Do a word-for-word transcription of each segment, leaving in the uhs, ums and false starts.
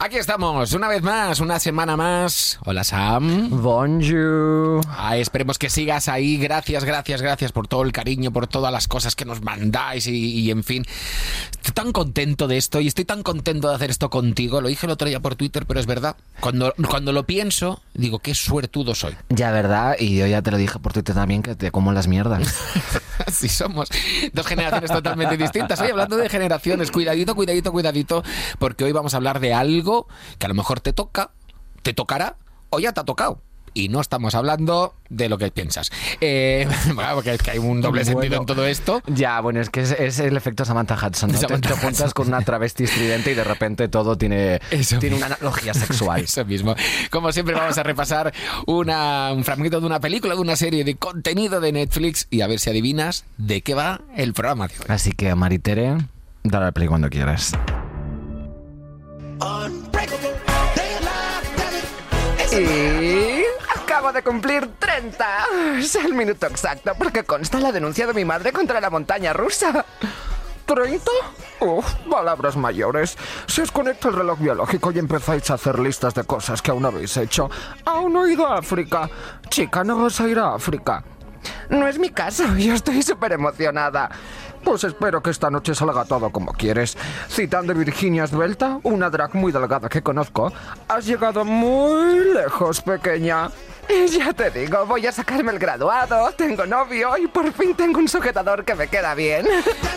Aquí estamos, una vez más, una semana más. Hola, Sam. Bonjour. Ay, esperemos que sigas ahí. Gracias, gracias, gracias por todo el cariño, por todas las cosas que nos mandáis y, y en fin. Estoy tan contento de esto y estoy tan contento de hacer esto contigo. Lo dije el otro día por Twitter, pero es verdad. Cuando, cuando lo pienso, digo, qué suertudo soy. Ya, ¿verdad? Y yo ya te lo dije por Twitter también, que te como las mierdas. Así somos. Dos generaciones totalmente distintas. Hoy hablando de generaciones, cuidadito, cuidadito, cuidadito, porque hoy vamos a hablar de algo que a lo mejor te toca, te tocará o ya te ha tocado. Y no estamos hablando de lo que piensas. Eh, bueno, porque es que hay un doble sentido bueno, en todo esto. Ya, bueno, es que es, es el efecto Samantha Hudson, ¿no? Samantha te, te juntas con una travesti estridente y de repente todo tiene, tiene una analogía sexual. Eso mismo. Como siempre vamos a repasar una, un fragmento de una película, de una serie de contenido de Netflix y a ver si adivinas de qué va el programa de hoy. Así que, Maritere, dale al play cuando quieras. Y acabo de cumplir treinta. Es el minuto exacto porque consta la denuncia de mi madre contra la montaña rusa. ¿treinta? Uf, palabras mayores. Si os conecta el reloj biológico y empezáis a hacer listas de cosas que aún no habéis hecho. Aún no he ido a África. Chica, no vas a ir a África. No es mi caso, yo estoy súper emocionada. Pues espero que esta noche salga todo como quieres. Citando Virginia Svelta, una drag muy delgada que conozco, has llegado muy lejos, pequeña. Y ya te digo, voy a sacarme el graduado, tengo novio y por fin tengo un sujetador que me queda bien.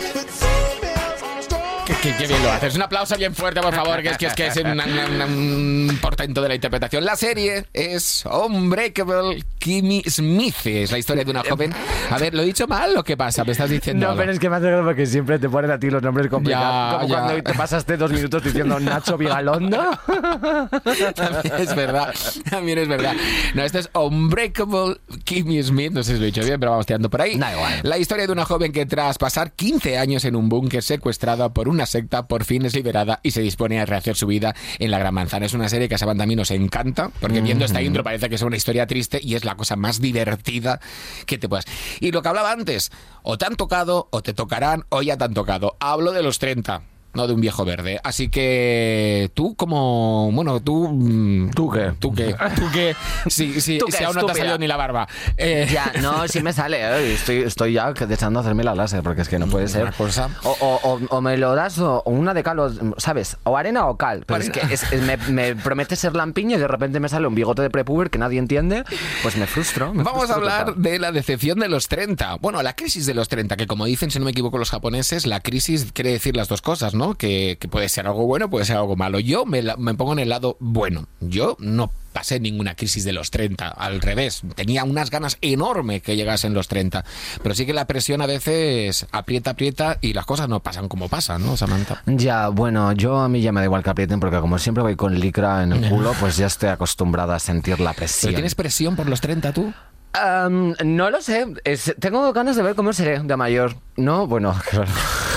Qué, qué, qué bien lo haces. Un aplauso bien fuerte, por favor, que es que es, que es un, un, un portento de la interpretación. La serie es Unbreakable Kimmy Smith. Es la historia de una joven. A ver, ¿lo he dicho mal o qué pasa? ¿Me estás diciendo No, algo? pero es que me hace gracia porque siempre te ponen a ti los nombres complicados. Ya, Como ya. cuando te pasaste dos minutos diciendo Nacho Vigalondo. También es verdad. También es verdad. No, esto es Unbreakable Kimmy Smith. No sé si lo he dicho bien, pero vamos tirando por ahí. Da igual. La historia de una joven que tras pasar quince años en un búnker secuestrada por una secta, por fin es liberada y se dispone a rehacer su vida en la Gran Manzana. Es una serie que a Samantha a mí nos encanta, porque viendo esta intro parece que es una historia triste y es la cosa más divertida que te puedas. Y lo que hablaba antes, o te han tocado, o te tocarán, o ya te han tocado. Hablo de los treinta. No de un viejo verde. Así que tú como... Bueno, tú... ¿Tú qué? ¿Tú qué? ¿Tú qué? Sí, sí, ¿Tú qué, si aún no te ha estúpida? salido ni la barba. Eh, Ya, no, sí me sale. ¿eh? Estoy, estoy ya deseando hacerme la láser porque es que no puede ser. Una cosa. O, o, o, o me lo das o, o una de cal, o, ¿sabes? O arena o cal. Pero Arena. es que es, es- me, me promete ser lampiño y de repente me sale un bigote de prepuber que nadie entiende. Pues me frustro. me Vamos a frustro hablar total. de la decepción de los treinta. Bueno, la crisis de los treinta, que como dicen, si no me equivoco, los japoneses, la crisis quiere decir las dos cosas, ¿no? Que, que puede ser algo bueno, puede ser algo malo. Yo me, la- me pongo en el lado bueno. Yo no pasé ninguna crisis de los treinta, al revés. Tenía unas ganas enormes que llegasen los treinta. Pero sí que la presión a veces aprieta, aprieta y las cosas no pasan como pasan, ¿no, Samantha? Ya, bueno, yo a mí ya me da igual que aprieten porque como siempre voy con licra en el culo, pues ya estoy acostumbrada a sentir la presión. ¿Pero tienes presión por los treinta tú? Am, no lo sé. Es- tengo ganas de ver cómo seré de mayor. No, bueno, claro.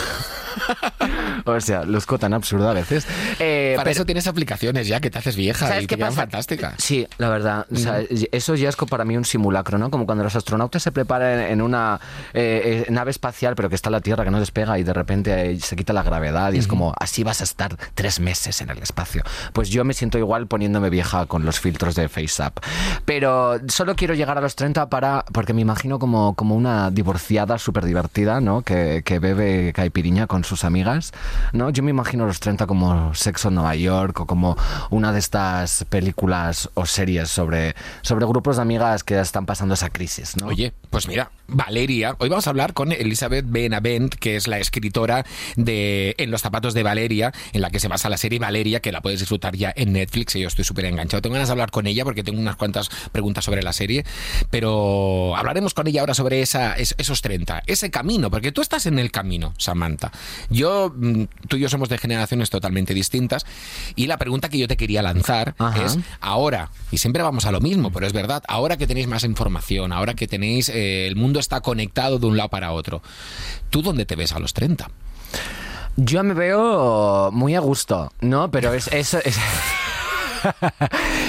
O sea, luzco tan absurdo a veces. Eh, Para pero- eso tienes aplicaciones ya que te haces vieja ¿Sabes y qué te quedan pasa? fantásticas. Sí, la verdad. O sea, eso ya es co- para mí un simulacro, ¿no? Como cuando los astronautas se preparan en una eh, eh, nave espacial, pero que está en la Tierra, que no despega y de repente eh, se quita la gravedad y es como, así vas a estar tres meses en el espacio. Pues yo me siento igual poniéndome vieja con los filtros de FaceApp. Pero solo quiero llegar a los treinta para, porque me imagino como, como una divorciada súper divertida, ¿no? Que, que bebe caipiriña con sus amigas, ¿no? Yo me imagino los treinta como Sexo en Nueva York o como una de estas películas o series sobre, sobre grupos de amigas que están pasando esa crisis, ¿no? Oye, pues mira, Valeria, hoy vamos a hablar con Elizabeth Benavent, que es la escritora de En los zapatos de Valeria, en la que se basa la serie Valeria, que la puedes disfrutar ya en Netflix, y yo estoy súper enganchado. Tengo ganas de hablar con ella porque tengo unas cuantas preguntas sobre la serie, pero hablaremos con ella ahora sobre esa, es- esos treinta, ese camino, porque tú estás en el camino, Samantha. Yo, mm, tú y yo somos de generaciones totalmente distintas, y la pregunta que yo te quería lanzar Ajá. es, ahora, y siempre vamos a lo mismo, pero es verdad, ahora que tenéis más información, ahora que tenéis, eh, el mundo está conectado de un lado para otro, ¿tú dónde te ves a los treinta? Yo me veo muy a gusto, ¿no? Pero es... es, es... es,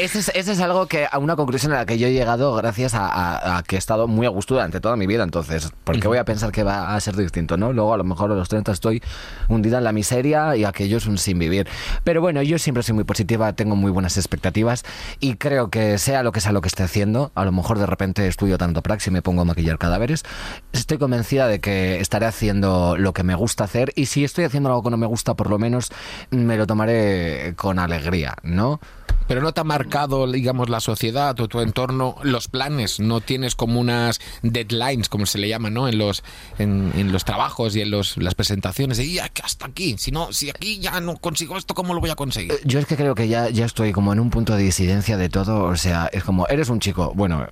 ese es, ese es algo que, a una conclusión a la que yo he llegado gracias a, a, a que he estado muy a gusto durante toda mi vida. Entonces, ¿por qué voy a pensar que va a ser distinto, no? Luego, a lo mejor a los treinta estoy hundida en la miseria y aquello es un sin vivir. Pero bueno, yo siempre soy muy positiva, tengo muy buenas expectativas y creo que sea lo que sea lo que esté haciendo, a lo mejor de repente estudio tanto praxis y me pongo a maquillar cadáveres, estoy convencida de que estaré haciendo lo que me gusta hacer, y si estoy haciendo algo que no me gusta, por lo menos me lo tomaré con alegría, ¿no? Pero no te ha marcado, digamos, la sociedad o tu entorno, los planes, no tienes como unas deadlines, como se le llama, ¿no? En los en, en los trabajos y en los, las presentaciones, y ya, hasta aquí, si no, si aquí ya no consigo esto, ¿cómo lo voy a conseguir? Yo es que creo que ya, ya estoy como en un punto de disidencia de todo, o sea, es como, eres un chico, bueno...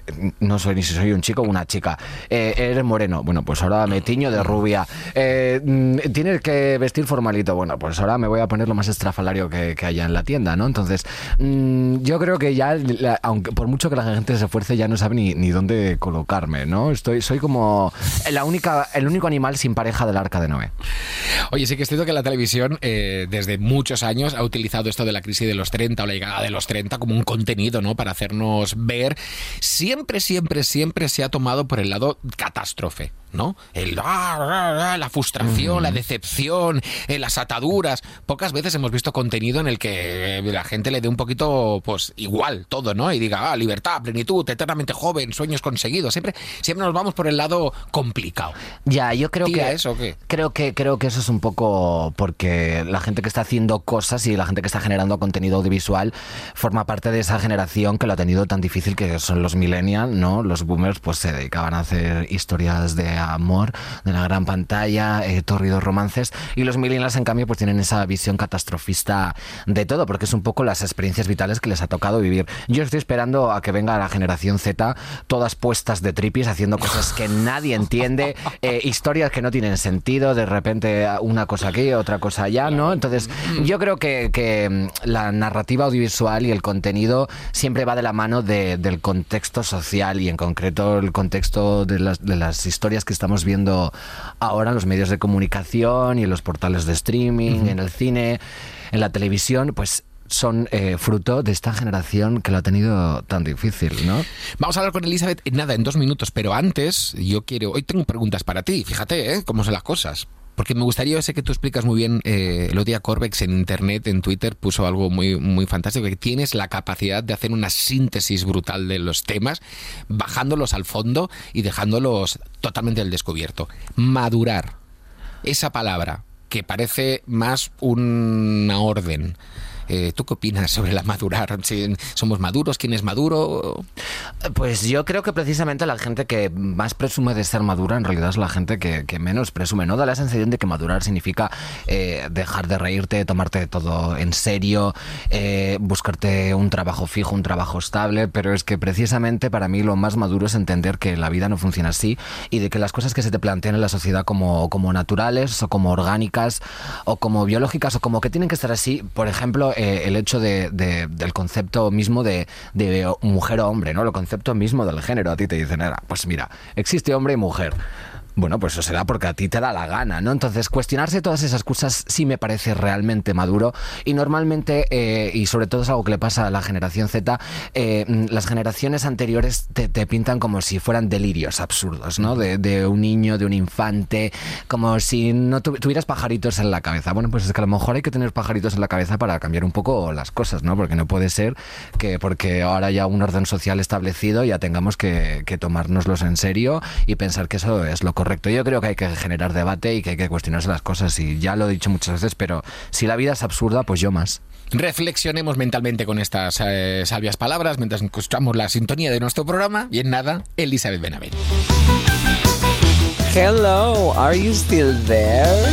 No soy ni si soy un chico o una chica. Eh, eres moreno, bueno, pues ahora me tiño de rubia. Eh, tienes que vestir formalito, bueno, pues ahora me voy a poner lo más estrafalario que, que haya en la tienda, ¿no? Entonces, mmm, yo creo que ya, la, aunque por mucho que la gente se esfuerce, ya no sabe ni, ni dónde colocarme, ¿no? Estoy, soy como la única, el único animal sin pareja del Arca de Noé. Oye, sí que es cierto que la televisión eh, desde muchos años ha utilizado esto de la crisis de los treinta o la llegada de los treinta como un contenido, ¿no? Para hacernos ver. Siempre, siempre, siempre se ha tomado por el lado catástrofe, ¿no? El, ah, la frustración, mm. la decepción, eh, las ataduras. Pocas veces hemos visto contenido en el que la gente le dé un poquito, pues, igual todo, ¿no? Y diga, ah, libertad, plenitud, eternamente joven, sueños conseguidos. Siempre, siempre nos vamos por el lado complicado. Ya, yo creo ¿Tira que eso o qué? Creo que creo que eso es un poco porque la gente que está haciendo cosas y la gente que está generando contenido audiovisual forma parte de esa generación que lo ha tenido tan difícil, que son los millennials, ¿no? Los boomers pues se dedicaban a hacer historias de amor, de la gran pantalla, eh, torridos romances, y los millennials en cambio pues tienen esa visión catastrofista de todo, porque es un poco las experiencias vitales que les ha tocado vivir. Yo estoy esperando a que venga la generación Z, todas puestas de tripis, haciendo cosas que nadie entiende, eh, historias que no tienen sentido, de repente una cosa aquí, otra cosa allá, ¿no? Entonces yo creo que, que la narrativa audiovisual y el contenido siempre va de la mano de, del contexto social, y en concreto el contexto de las, de las historias que estamos viendo ahora en los medios de comunicación y en los portales de streaming, uh-huh. en el cine, en la televisión, pues son eh, fruto de esta generación que lo ha tenido tan difícil, ¿no? Vamos a hablar con Elizabeth en nada, en dos minutos, pero antes yo quiero... Hoy tengo preguntas para ti, fíjate, ¿eh? Cómo son las cosas. Porque me gustaría, yo sé que tú explicas muy bien, eh, el otro día Corbex en internet, en Twitter, puso algo muy, muy fantástico, que tienes la capacidad de hacer una síntesis brutal de los temas, bajándolos al fondo y dejándolos totalmente al descubierto. Madurar, esa palabra que parece más una orden. Eh, ¿Tú qué opinas sobre la madurar? Si ¿Somos maduros? ¿Quién es maduro? Pues yo creo que precisamente la gente que más presume de ser madura en realidad es la gente que, que menos presume, ¿no? Da la sensación de que madurar significa eh, dejar de reírte, tomarte todo en serio, eh, buscarte un trabajo fijo, un trabajo estable, pero es que precisamente para mí lo más maduro es entender que la vida no funciona así, y de que las cosas que se te plantean en la sociedad como, como naturales o como orgánicas o como biológicas o como que tienen que estar así, por ejemplo, Eh, el hecho de, de, del concepto mismo de, de mujer o hombre, ¿no? El concepto mismo del género. A ti te dicen, pues mira, existe hombre y mujer. Bueno, pues eso será porque a ti te da la gana, ¿no? Entonces, cuestionarse todas esas cosas sí me parece realmente maduro, y normalmente, eh, y sobre todo es algo que le pasa a la generación Z, eh, las generaciones anteriores te, te pintan como si fueran delirios absurdos, ¿no? De, de un niño, de un infante, como si no tu, tuvieras pajaritos en la cabeza. Bueno, pues es que a lo mejor hay que tener pajaritos en la cabeza para cambiar un poco las cosas, ¿no? Porque no puede ser que porque ahora ya un orden social establecido ya tengamos que, que tomárnoslos en serio y pensar que eso es lo correcto. Correcto, yo creo que hay que generar debate y que hay que cuestionarse las cosas, y ya lo he dicho muchas veces, pero si la vida es absurda, pues yo más. Reflexionemos mentalmente con estas eh, sabias palabras mientras escuchamos la sintonía de nuestro programa, y en nada, Elizabeth Benavent. Hello, are you still there?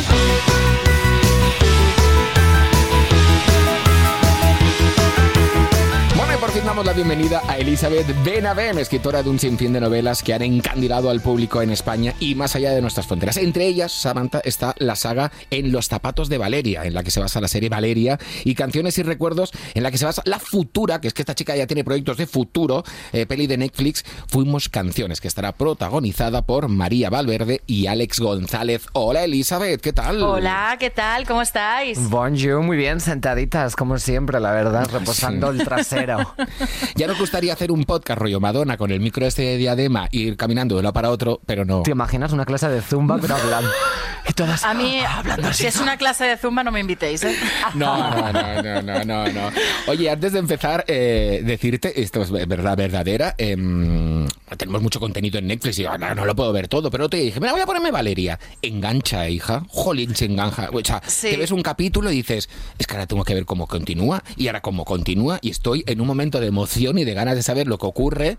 Por fin vamos damos la bienvenida a Elizabeth Benavent, escritora de un sinfín de novelas que han encandilado al público en España y más allá de nuestras fronteras. Entre ellas, Samantha, está la saga En los zapatos de Valeria, en la que se basa la serie Valeria, y Canciones y recuerdos, en la que se basa la futura, que es que esta chica ya tiene proyectos de futuro, eh, peli de Netflix, Fuimos Canciones, que estará protagonizada por María Valverde y Alex González. Hola Elizabeth, ¿qué tal? Hola, ¿qué tal? ¿Cómo estáis? Bonjour, muy bien, sentaditas, como siempre, la verdad, reposando sí. el trasero. Ya nos gustaría hacer un podcast rollo Madonna con el micro este de diadema, ir caminando de uno para otro, pero no. ¿Te imaginas una clase de zumba pero hablando? Y todas a mí, hablando así. Si es una clase de zumba, no me invitéis, ¿eh? No, no, no, no, no, no, no. Oye, antes de empezar, eh, decirte, esto es verdad verdadera, eh, tenemos mucho contenido en Netflix y yo, no, no lo puedo ver todo, pero te dije, mira, voy a ponerme Valeria. Engancha, hija. Jolín, se engancha. O sea, sí. Te ves un capítulo y dices, es que ahora tengo que ver cómo continúa, y ahora cómo continúa, y estoy en un momento de emoción y de ganas de saber lo que ocurre,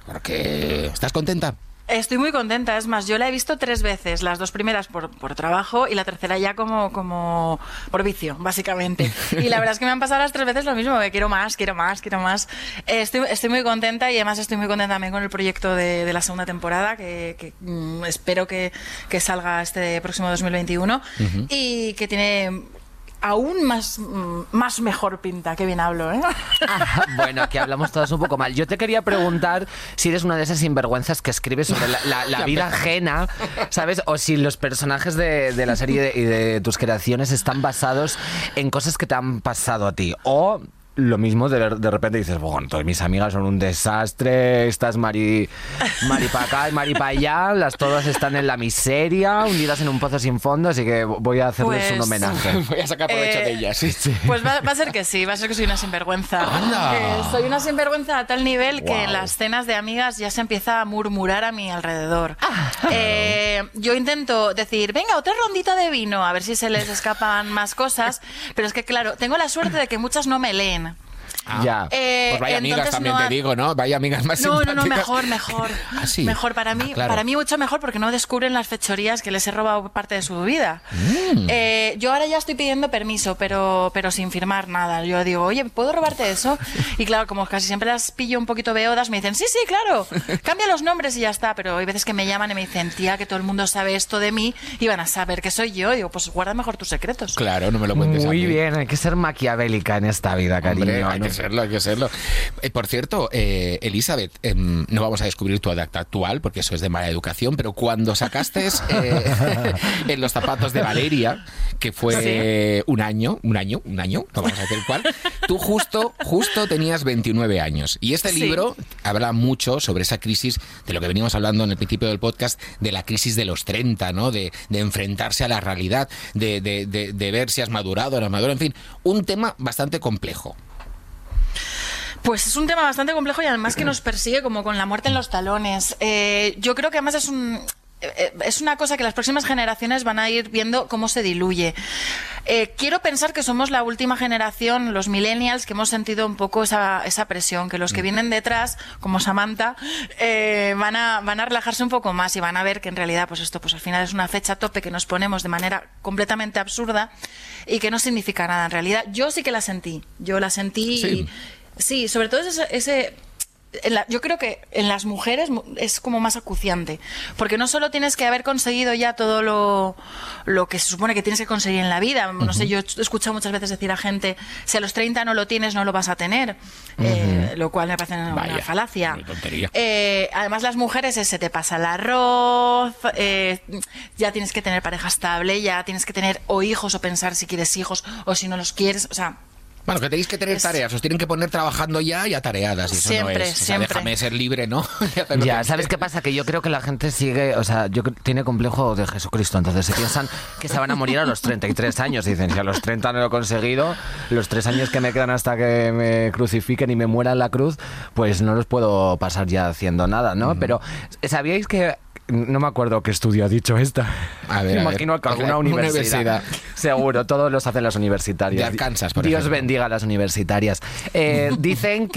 porque ¿estás contenta? Estoy muy contenta, es más, yo la he visto tres veces, las dos primeras por, por trabajo y la tercera ya como, como por vicio, básicamente. Y la verdad es que me han pasado las tres veces lo mismo, que quiero más, quiero más, quiero más. Eh, estoy, estoy muy contenta y además estoy muy contenta también con el proyecto de, de la segunda temporada, que, que mm, espero que, que salga este próximo dos mil veintiuno uh-huh. y que tiene... aún más, más mejor pinta. Qué bien hablo, ¿eh? Ah, bueno, aquí hablamos todas un poco mal. Yo te quería preguntar si eres una de esas sinvergüenzas que escribe sobre la, la, la vida ajena, ¿sabes? O si los personajes de, de la serie y de, de tus creaciones están basados en cosas que te han pasado a ti. O... lo mismo, de, de repente dices, bueno, todas mis amigas son un desastre, estas mari, mari para acá y mari para allá, las todas están en la miseria, hundidas en un pozo sin fondo, así que voy a hacerles pues, un homenaje. Voy a sacar provecho eh, de ellas. Sí, sí. Pues va, va a ser que sí, va a ser que soy una sinvergüenza. Eh, soy una sinvergüenza a tal nivel wow. que en las cenas de amigas ya se empieza a murmurar a mi alrededor. Ah, eh, yo intento decir, venga, otra rondita de vino, a ver si se les escapan más cosas, pero es que claro, tengo la suerte de que muchas no me leen. Ah, ya. Eh, pues vaya amigas también no ha... te digo, ¿no? Vaya amigas más No, simpáticas. no, no, mejor, mejor. ¿Ah, sí? Mejor para mí, ah, claro. para mí mucho mejor porque no descubren las fechorías que les he robado parte de su vida. Mm. Eh, yo ahora ya estoy pidiendo permiso, pero, pero sin firmar nada. Yo digo, oye, ¿puedo robarte eso? Y claro, como casi siempre las pillo un poquito beodas, me dicen, sí, sí, claro, cambia los nombres y ya está. Pero hay veces que me llaman y me dicen, tía, que todo el mundo sabe esto de mí y van a saber que soy yo. Y digo, pues guarda mejor tus secretos. Claro, no me lo cuentes a mí. Muy bien, hay que ser maquiavélica en esta vida, cariño. Hombre, hay ¿no? que serlo, hay que serlo. Eh, por cierto, eh, Elizabeth, eh, no vamos a descubrir tu edad actual porque eso es de mala educación, pero cuando sacaste eh, En los zapatos de Valeria, que fue sí. un año, un año, un año, no vamos a decir cuál, tú justo, justo tenías veintinueve años. Y este sí. libro habla mucho sobre esa crisis de lo que veníamos hablando en el principio del podcast, de la crisis de los treinta, ¿no? De, de enfrentarse a la realidad, de, de, de, de ver si has madurado o no has madurado, en fin, un tema bastante complejo. Pues es un tema bastante complejo y además que nos persigue como con la muerte en los talones. Eh, yo creo que además es un... es una cosa que las próximas generaciones van a ir viendo cómo se diluye. Eh, quiero pensar que somos la última generación, los millennials, que hemos sentido un poco esa, esa presión, que los que vienen detrás, como Samantha, eh, van a, van a relajarse un poco más y van a ver que en realidad pues esto pues al final es una fecha tope que nos ponemos de manera completamente absurda y que no significa nada en realidad. Yo sí que la sentí, yo la sentí sí. y sí, sobre todo ese... ese En la, yo creo que en las mujeres es como más acuciante, porque no solo tienes que haber conseguido ya todo lo, lo que se supone que tienes que conseguir en la vida. No uh-huh. sé, yo he escuchado muchas veces decir a gente, si a los treinta no lo tienes, no lo vas a tener, uh-huh. eh, lo cual me parece una, una falacia. Eh, además, las mujeres es, se te pasa el arroz, eh, ya tienes que tener pareja estable, ya tienes que tener o hijos o pensar si quieres hijos o si no los quieres, o sea... Bueno, que tenéis que tener es... tareas, os tienen que poner trabajando ya y atareadas. Y eso siempre, no es. O sea, siempre. Déjame ser libre, ¿no? Ya, ¿sabes qué pasa? Que yo creo que la gente sigue, o sea, yo tiene complejo de Jesucristo, entonces se piensan que se van a morir a los treinta y tres años. Y dicen, si a los treinta no lo he conseguido, los tres años que me quedan hasta que me crucifiquen y me muera en la cruz, pues no los puedo pasar ya haciendo nada, ¿no? Uh-huh. Pero, ¿sabíais que... No me acuerdo qué estudio ha dicho esta. A ver, me imagino a ver. que alguna universidad. universidad. Seguro, todos los hacen las universitarias. De Arkansas, por Dios ejemplo. bendiga a las universitarias. Eh, dicen que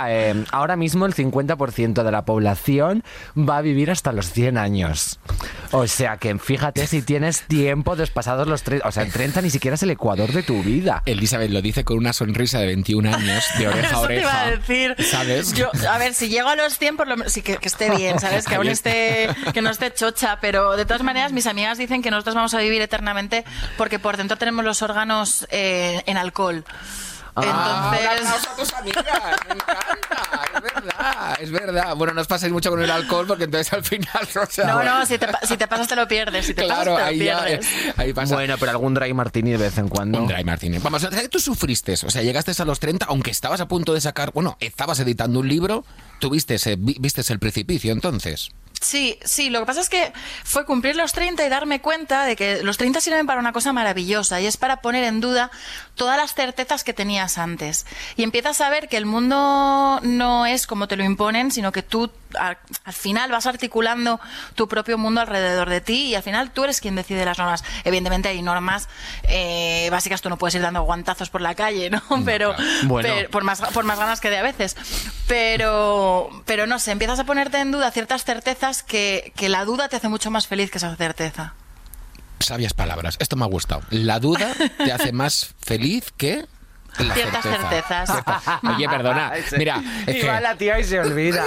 eh, ahora mismo el cincuenta por ciento de la población va a vivir hasta los cien años. O sea que fíjate si tienes tiempo despasados los treinta. O sea, en treinta ni siquiera es el ecuador de tu vida. Elizabeth lo dice con una sonrisa de veintiún años, de oreja a Eso te iba oreja. a decir. ¿Sabes? Yo, a ver, si llego a los cien, por lo menos, sí que, que esté bien, ¿sabes? Que aún esté, que no esté chocha, pero de todas maneras mis amigas dicen que nosotros vamos a vivir eternamente porque por dentro tenemos los órganos eh, en alcohol. Ah, Entonces... un aplauso a tus amigas, me encanta, es verdad, es verdad. Bueno, no os paséis mucho con el alcohol porque entonces al final... O sea, No, bueno. no, si te, si te pasas te lo pierdes, si te Claro, pasas te lo ahí ya, pierdes. eh, ahí pasa. Bueno, pero algún dry martini de vez en cuando. Un dry martini. Vamos, o sea, tú sufriste, o sea, llegaste a los treinta, aunque estabas a punto de sacar, bueno, estabas editando un libro, tuviste ese, vi- viste el precipicio entonces. Sí, sí, lo que pasa es que fue cumplir los treinta y darme cuenta de que los treinta sirven para una cosa maravillosa y es para poner en duda todas las certezas que tenías antes. Y empiezas a ver que el mundo no es como te lo imponen, sino que tú al, al final vas articulando tu propio mundo alrededor de ti y al final tú eres quien decide las normas. Evidentemente hay normas eh, básicas, tú no puedes ir dando guantazos por la calle, ¿no? Pero, claro. Bueno. pero por más por más ganas que de a veces. Pero, pero no sé, empiezas a ponerte en duda ciertas certezas que, que la duda te hace mucho más feliz que esa certeza. Sabias palabras, esto me ha gustado. La duda te hace más feliz que... La Ciertas certeza. certezas. Cierta- Oye, perdona, mira, es Y que... va la tía y se olvida.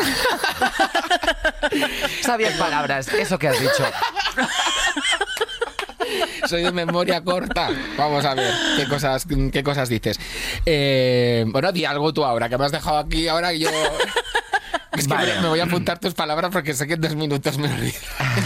Sabias palabras, eso que has dicho. Soy de memoria corta. Vamos a ver qué cosas, qué cosas dices. Eh, bueno, di algo tú ahora, que me has dejado aquí ahora y yo... Es que Vale. me, me voy a apuntar tus palabras porque sé que en dos minutos me olvido.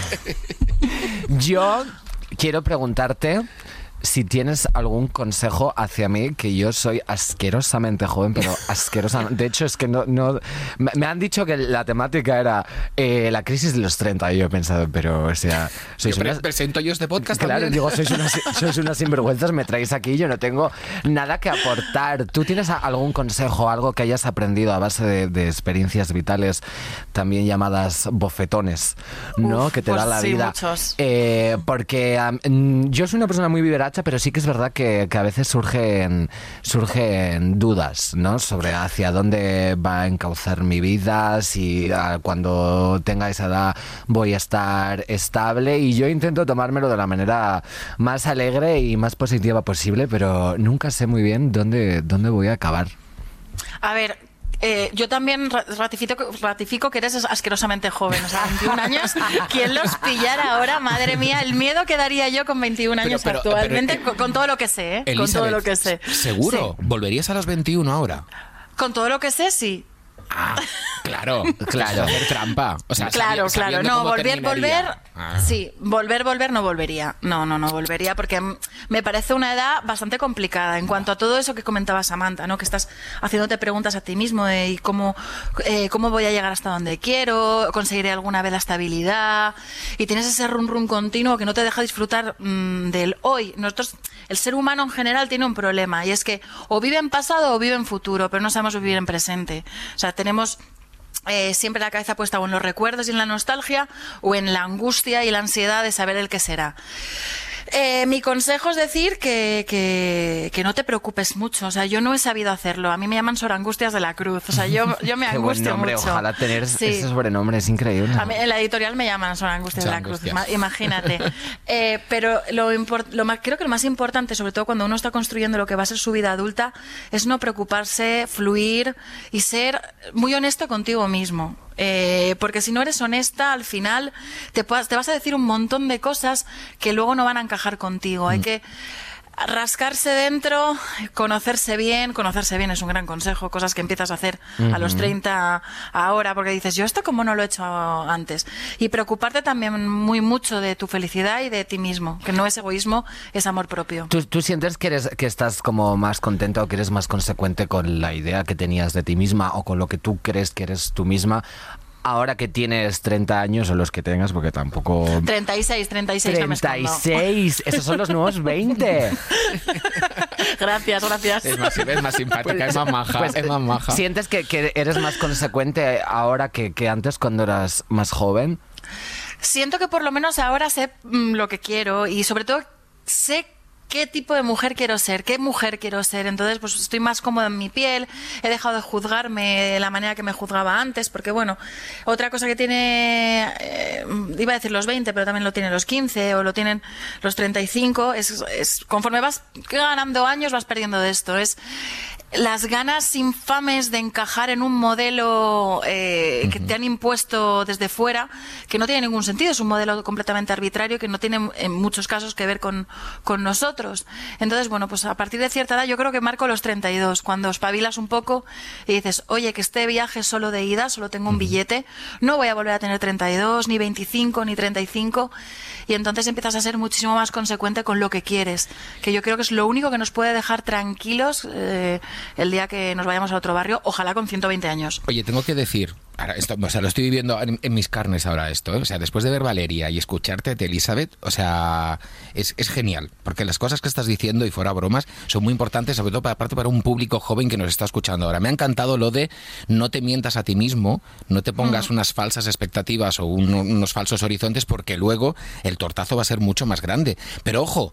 Yo quiero preguntarte si tienes algún consejo hacia mí, que yo soy asquerosamente joven, pero asquerosamente... De hecho, es que no... no me, me han dicho que la temática era eh, la crisis de los treinta, y yo he pensado, pero, o sea... Sois Yo pre- unas- presento yo este podcast Claro, también. digo, sois unas, sois unas sinvergüenzas, me traéis aquí, yo no tengo nada que aportar. ¿Tú tienes a- algún consejo, algo que hayas aprendido a base de, de experiencias vitales, también llamadas bofetones, ¿no? Uf, que te pues da la sí, vida. muchos. Eh, porque am, mm, yo soy una persona muy viveracha, pero sí que es verdad que, que a veces surgen, surgen dudas, ¿no? Sobre hacia dónde va a encauzar mi vida, si ah, cuando tenga esa edad voy a estar estable, y yo intento tomármelo de la manera más alegre y más positiva posible, pero nunca sé muy bien dónde, dónde voy a acabar. A ver, eh, yo también ra- ratifico, ratifico que eres asquerosamente joven. O sea, veintiún años, ¿quién los pillara ahora? Madre mía, el miedo que daría yo con veintiún años pero- actualmente, pero, eh, con, con todo lo que sé, ¿eh? Con Elizabeth, todo lo que sé. ¿seguro? Sí. ¿Volverías a los veintiuno ahora? Con todo lo que sé, sí. Ah, claro, Claro. Hacer trampa. O sea, Claro, sabi- claro. sabiendo No, cómo volver, terminaría. volver. Ah. Sí, volver, volver no volvería. No, no, no volvería porque mm, me parece una edad bastante complicada en cuanto a todo eso que comentaba Samantha, ¿no? Que estás haciéndote preguntas a ti mismo de ¿y cómo, eh, cómo voy a llegar hasta donde quiero, conseguiré alguna vez la estabilidad, y tienes ese rum rum continuo que no te deja disfrutar mm, del hoy. Nosotros, el ser humano en general tiene un problema y es que o vive en pasado o vive en futuro, pero no sabemos vivir en presente. O sea, tenemos Eh, siempre la cabeza puesta o en los recuerdos y en la nostalgia o en la angustia y la ansiedad de saber el qué será. Eh, mi consejo es decir que, que, que no te preocupes mucho. O sea, yo no he sabido hacerlo. A mí me llaman sorangustias de la cruz. O sea, yo, yo me Qué buen angustio nombre, mucho. ojalá tener Sí. ese sobrenombre, es increíble. A mí en la editorial me llaman sorangustias de la cruz, Sorangustias. ima- imagínate. Eh, pero lo, impor- lo más, creo que lo más importante, sobre todo cuando uno está construyendo lo que va a ser su vida adulta, es no preocuparse, fluir y ser muy honesto contigo mismo. Eh, porque si no eres honesta, al final te, puedas- te vas a decir un montón de cosas que luego no van a encajar contigo. Hay que rascarse dentro, conocerse bien. Conocerse bien es un gran consejo, cosas que empiezas a hacer a los treinta ahora, porque dices, yo esto como no lo he hecho antes. Y preocuparte también muy mucho de tu felicidad y de ti mismo, que no es egoísmo, es amor propio. ¿Tú, tú sientes que, eres, que estás como más contenta o que eres más consecuente con la idea que tenías de ti misma o con lo que tú crees que eres tú misma ahora que tienes treinta años o los que tengas, porque tampoco... treinta y seis, treinta y seis, no me treinta y escondo. seis, esos son los nuevos veinte. Gracias, gracias. Es más, es más simpática, es más maja, Pues, es más maja. ¿sientes que, que eres más consecuente ahora que, que antes cuando eras más joven? Siento que por lo menos ahora sé mm, lo que quiero y sobre todo sé qué tipo de mujer quiero ser, qué mujer quiero ser. Entonces, pues estoy más cómoda en mi piel, he dejado de juzgarme de la manera que me juzgaba antes, porque bueno, otra cosa que tiene, eh, iba a decir los veinte, pero también lo tienen los quince o lo tienen los treinta y cinco, es, es conforme vas ganando años vas perdiendo de esto, es las ganas infames de encajar en un modelo eh, uh-huh. que te han impuesto desde fuera, que no tiene ningún sentido, es un modelo completamente arbitrario que no tiene en muchos casos que ver con, con nosotros. Entonces, bueno, pues a partir de cierta edad yo creo que marco los treinta y dos, cuando espabilas un poco y dices, oye, que este viaje es solo de ida, solo tengo un uh-huh. billete, no voy a volver a tener treinta y dos, ni veinticinco, ni treinta y cinco, y entonces empiezas a ser muchísimo más consecuente con lo que quieres, que yo creo que es lo único que nos puede dejar tranquilos eh, el día que nos vayamos a otro barrio, ojalá con ciento veinte años. Oye, tengo que decir, ahora esto, o sea, lo estoy viviendo en, en mis carnes ahora esto, ¿eh? O sea, después de ver Valeria y escucharte de Elizabeth, o sea, es, es genial, porque las cosas que estás diciendo, y fuera bromas, son muy importantes, sobre todo para, aparte para un público joven que nos está escuchando ahora. Me ha encantado lo de no te mientas a ti mismo, no te pongas mm. unas falsas expectativas o un, unos falsos horizontes, porque luego el tortazo va a ser mucho más grande. Pero ojo,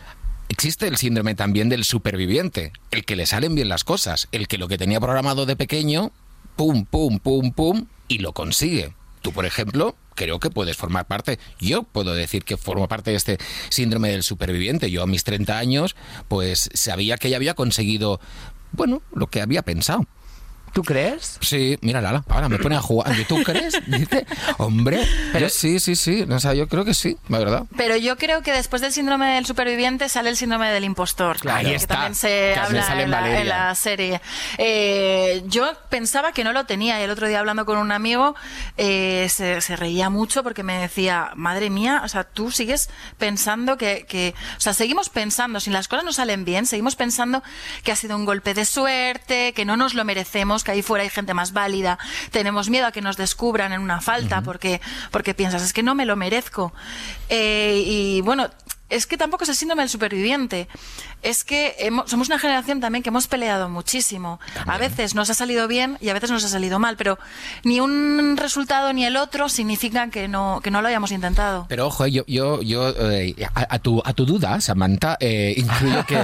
existe el síndrome también del superviviente, el que le salen bien las cosas, el que lo que tenía programado de pequeño, pum, pum, pum, pum, y lo consigue. Tú, por ejemplo, creo que puedes formar parte, yo puedo decir que formo parte de este síndrome del superviviente. Yo a mis treinta años, pues sabía que ya había conseguido, bueno, lo que había pensado. ¿Tú crees? Sí, mira, Lala, ahora me pone a jugar. ¿Tú crees? Dice, hombre, pero yo, sí, sí, sí, o sea, yo creo que sí, la verdad. Pero yo creo que después del síndrome del superviviente sale el síndrome del impostor. Claro, ahí que está, también se que habla sale en, la, en la serie. Eh, yo pensaba que no lo tenía, y el otro día hablando con un amigo eh, se, se reía mucho porque me decía, madre mía, o sea, tú sigues pensando que, que, o sea, seguimos pensando, si las cosas no salen bien, seguimos pensando que ha sido un golpe de suerte, que no nos lo merecemos, que ahí fuera hay gente más válida, tenemos miedo a que nos descubran en una falta uh-huh. porque, porque piensas, es que no me lo merezco. Eh, y bueno, es que tampoco es el síndrome del superviviente, es que hemos, somos una generación también que hemos peleado muchísimo. También. A veces nos ha salido bien y a veces nos ha salido mal, pero ni un resultado ni el otro significan que no, que no lo hayamos intentado. Pero ojo, yo, yo, yo eh, a, a, tu, a tu duda, Samantha, eh, incluyo que...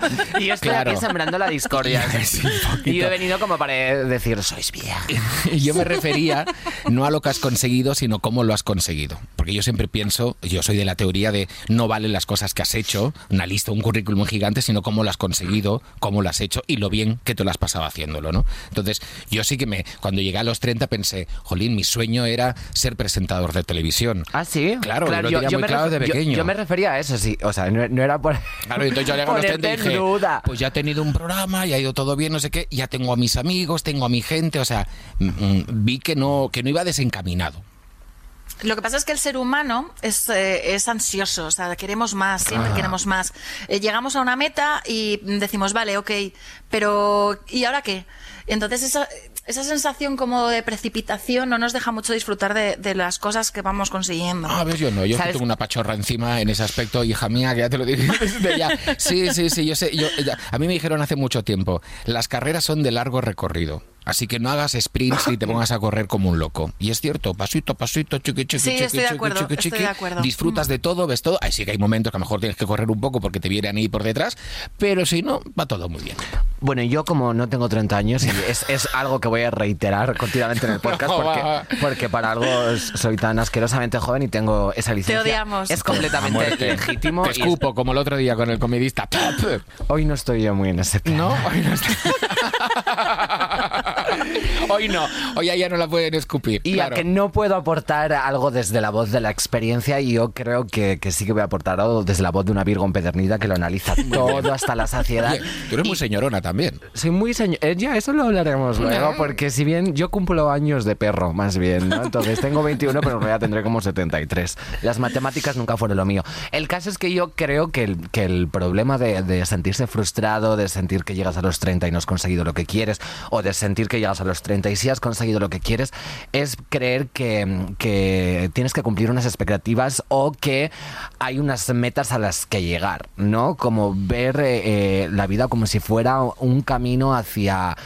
y yo estoy claro. aquí sembrando la discordia. Sí, y yo he venido como para decir, sois vieja. Yo me refería no a lo que has conseguido, sino cómo lo has conseguido. Porque yo siempre pienso, yo soy de la teoría de no vale las cosas que has hecho, una lista, un currículum gigante, sino cómo lo has conseguido, cómo lo has hecho y lo bien que te lo has pasado haciéndolo, ¿no? Entonces, yo sí que me, cuando llegué a los treinta pensé, jolín, mi sueño era ser presentador de televisión. ¿Ah, sí? Claro, claro yo, yo, yo muy me claro refer- de pequeño. Yo, yo me refería a eso, sí, o sea, no, no era por... Claro, entonces yo llegué a los treinta y dije, duda. Pues ya he tenido un programa, ya ha ido todo bien, no sé qué, ya tengo a mis amigos, tengo a mi gente, o sea, mm, vi que no, que no iba desencaminado. Lo que pasa es que el ser humano es, eh, es ansioso, o sea, queremos más, siempre ah. queremos más. Eh, llegamos a una meta y decimos, vale, ok, pero ¿y ahora qué? Entonces esa, esa sensación como de precipitación no nos deja mucho disfrutar de, de las cosas que vamos consiguiendo. Ah, ves, yo no, yo tengo una pachorra encima en ese aspecto, hija mía, que ya te lo digo desde ya. Sí, sí, sí, yo sé, yo, ya, a mí me dijeron hace mucho tiempo, las carreras son de largo recorrido. Así que no hagas sprints ni te pongas a correr como un loco. Y es cierto, pasito a pasito, chiqui, chiqui, sí, chiqui, estoy de acuerdo, chiqui, chiqui, estoy de acuerdo. Disfrutas de todo, ves todo. Ahí sí que hay momentos que a lo mejor tienes que correr un poco porque te vienen ahí por detrás, pero si no, va todo muy bien. Bueno, yo como no tengo treinta años, y es, es algo que voy a reiterar continuamente en el podcast, porque, porque para algo soy tan asquerosamente joven y tengo esa licencia. Te odiamos. Es completamente legítimo. Te escupo, es... como el otro día con el comedista. Hoy no estoy yo muy en ese plan. No, hoy no estoy... Hoy no, hoy ya no la pueden escupir. Y claro. a que no puedo aportar algo desde la voz de la experiencia, y yo creo que, que sí que voy a aportar algo desde la voz de una Virgo empedernida que lo analiza todo hasta la saciedad. Oye, tú eres muy y señorona también. Soy muy señor... Eh, ya, eso lo hablaremos luego, porque si bien yo cumplo años de perro, más bien, ¿no? Entonces tengo veintiuno, pero en realidad tendré como setenta y tres. Las matemáticas nunca fueron lo mío. El caso es que yo creo que el, que el problema de, de sentirse frustrado, de sentir que llegas a los treinta y no has conseguido lo que quieres, o de sentir que llegas a los treinta y sí has conseguido lo que quieres, es creer que, que tienes que cumplir unas expectativas o que hay unas metas a las que llegar, ¿no? Como ver eh, la vida como si fuera un camino hacia,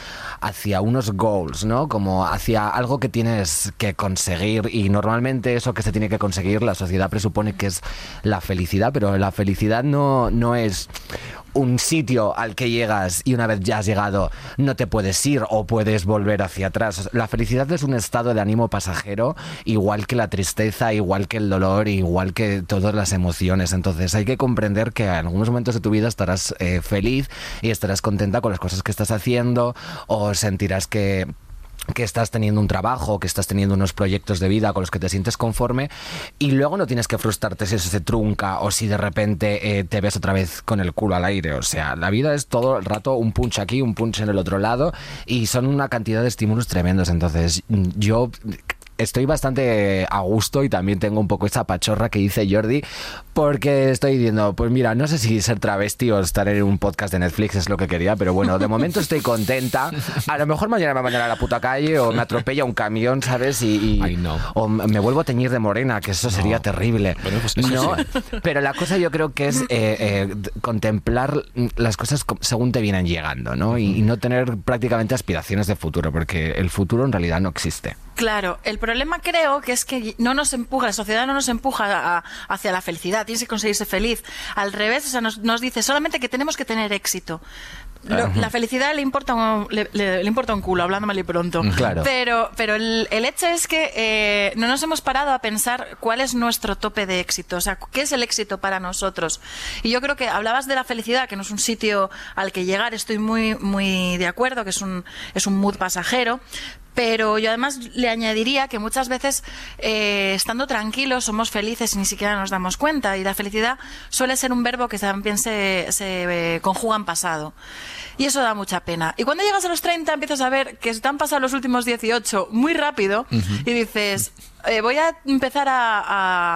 hacia unos goals, ¿no? Como hacia algo que tienes que conseguir, y normalmente eso que se tiene que conseguir la sociedad presupone que es la felicidad, pero la felicidad no, no es un sitio al que llegas y una vez ya has llegado no te puedes ir o puedes volver hacia atrás. La felicidad es un estado de ánimo pasajero, igual que la tristeza, igual que el dolor, igual que todas las emociones. Entonces hay que comprender que en algunos momentos de tu vida estarás eh, feliz y estarás contenta con las cosas que estás haciendo, o sentirás que que estás teniendo un trabajo, que estás teniendo unos proyectos de vida con los que te sientes conforme, y luego no tienes que frustrarte si eso se trunca o si de repente eh, te ves otra vez con el culo al aire. O sea, la vida es todo el rato un punch aquí, un punch en el otro lado, y son una cantidad de estímulos tremendos. Entonces yo estoy bastante a gusto y también tengo un poco esa pachorra que dice Jordi, porque estoy diciendo, pues mira, no sé si ser travesti o estar en un podcast de Netflix es lo que quería, pero bueno, de momento estoy contenta. A lo mejor mañana me va a mañana a la puta calle o me atropella un camión, ¿sabes? Y, y Ay, no. O me vuelvo a teñir de morena, que eso sería No. terrible. Bueno, pues eso No, sí. pero la cosa yo creo que es eh, eh, contemplar las cosas según te vienen llegando, ¿no? Y, y no tener prácticamente aspiraciones de futuro, porque el futuro en realidad no existe. Claro, el problema creo que es que no nos empuja, la sociedad no nos empuja a- hacia la felicidad, tienes que conseguirse feliz. Al revés, o sea, nos, nos dice solamente que tenemos que tener éxito. Lo- la felicidad le importa un, le, le- le importa un culo, hablando mal y pronto. Claro. Pero, pero el, el hecho es que eh, no nos hemos parado a pensar cuál es nuestro tope de éxito, o sea, qué es el éxito para nosotros. Y yo creo que hablabas de la felicidad, que no es un sitio al que llegar, estoy muy, muy de acuerdo, que es un, es un mood pasajero. Pero yo además le añadiría que muchas veces eh, estando tranquilos somos felices y ni siquiera nos damos cuenta, y la felicidad suele ser un verbo que también se, se eh, conjuga en pasado, y eso da mucha pena. Y cuando llegas a los treinta empiezas a ver que se te han pasado los últimos dieciocho muy rápido, uh-huh. y dices, eh, voy a empezar a,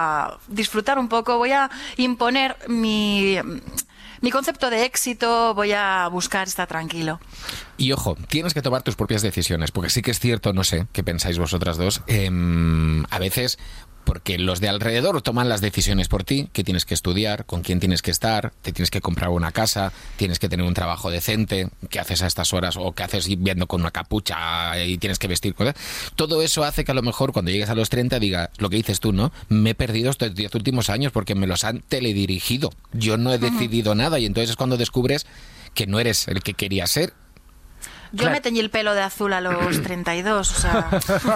a disfrutar un poco, voy a imponer mi... mi concepto de éxito, voy a buscar estar tranquilo. Y ojo, tienes que tomar tus propias decisiones, porque sí que es cierto, no sé qué pensáis vosotras dos, eh, a veces porque los de alrededor toman las decisiones por ti, que tienes que estudiar, con quién tienes que estar, te tienes que comprar una casa, tienes que tener un trabajo decente, qué haces a estas horas o qué haces viendo con una capucha y tienes que vestir cosas. Todo eso hace que a lo mejor cuando llegues a los treinta digas lo que dices tú, ¿no? Me he perdido estos diez últimos años porque me los han teledirigido. Yo no he decidido uh-huh. nada, y entonces es cuando descubres que no eres el que querías ser. Yo Claro. me teñí el pelo de azul a los treinta y dos, o sea...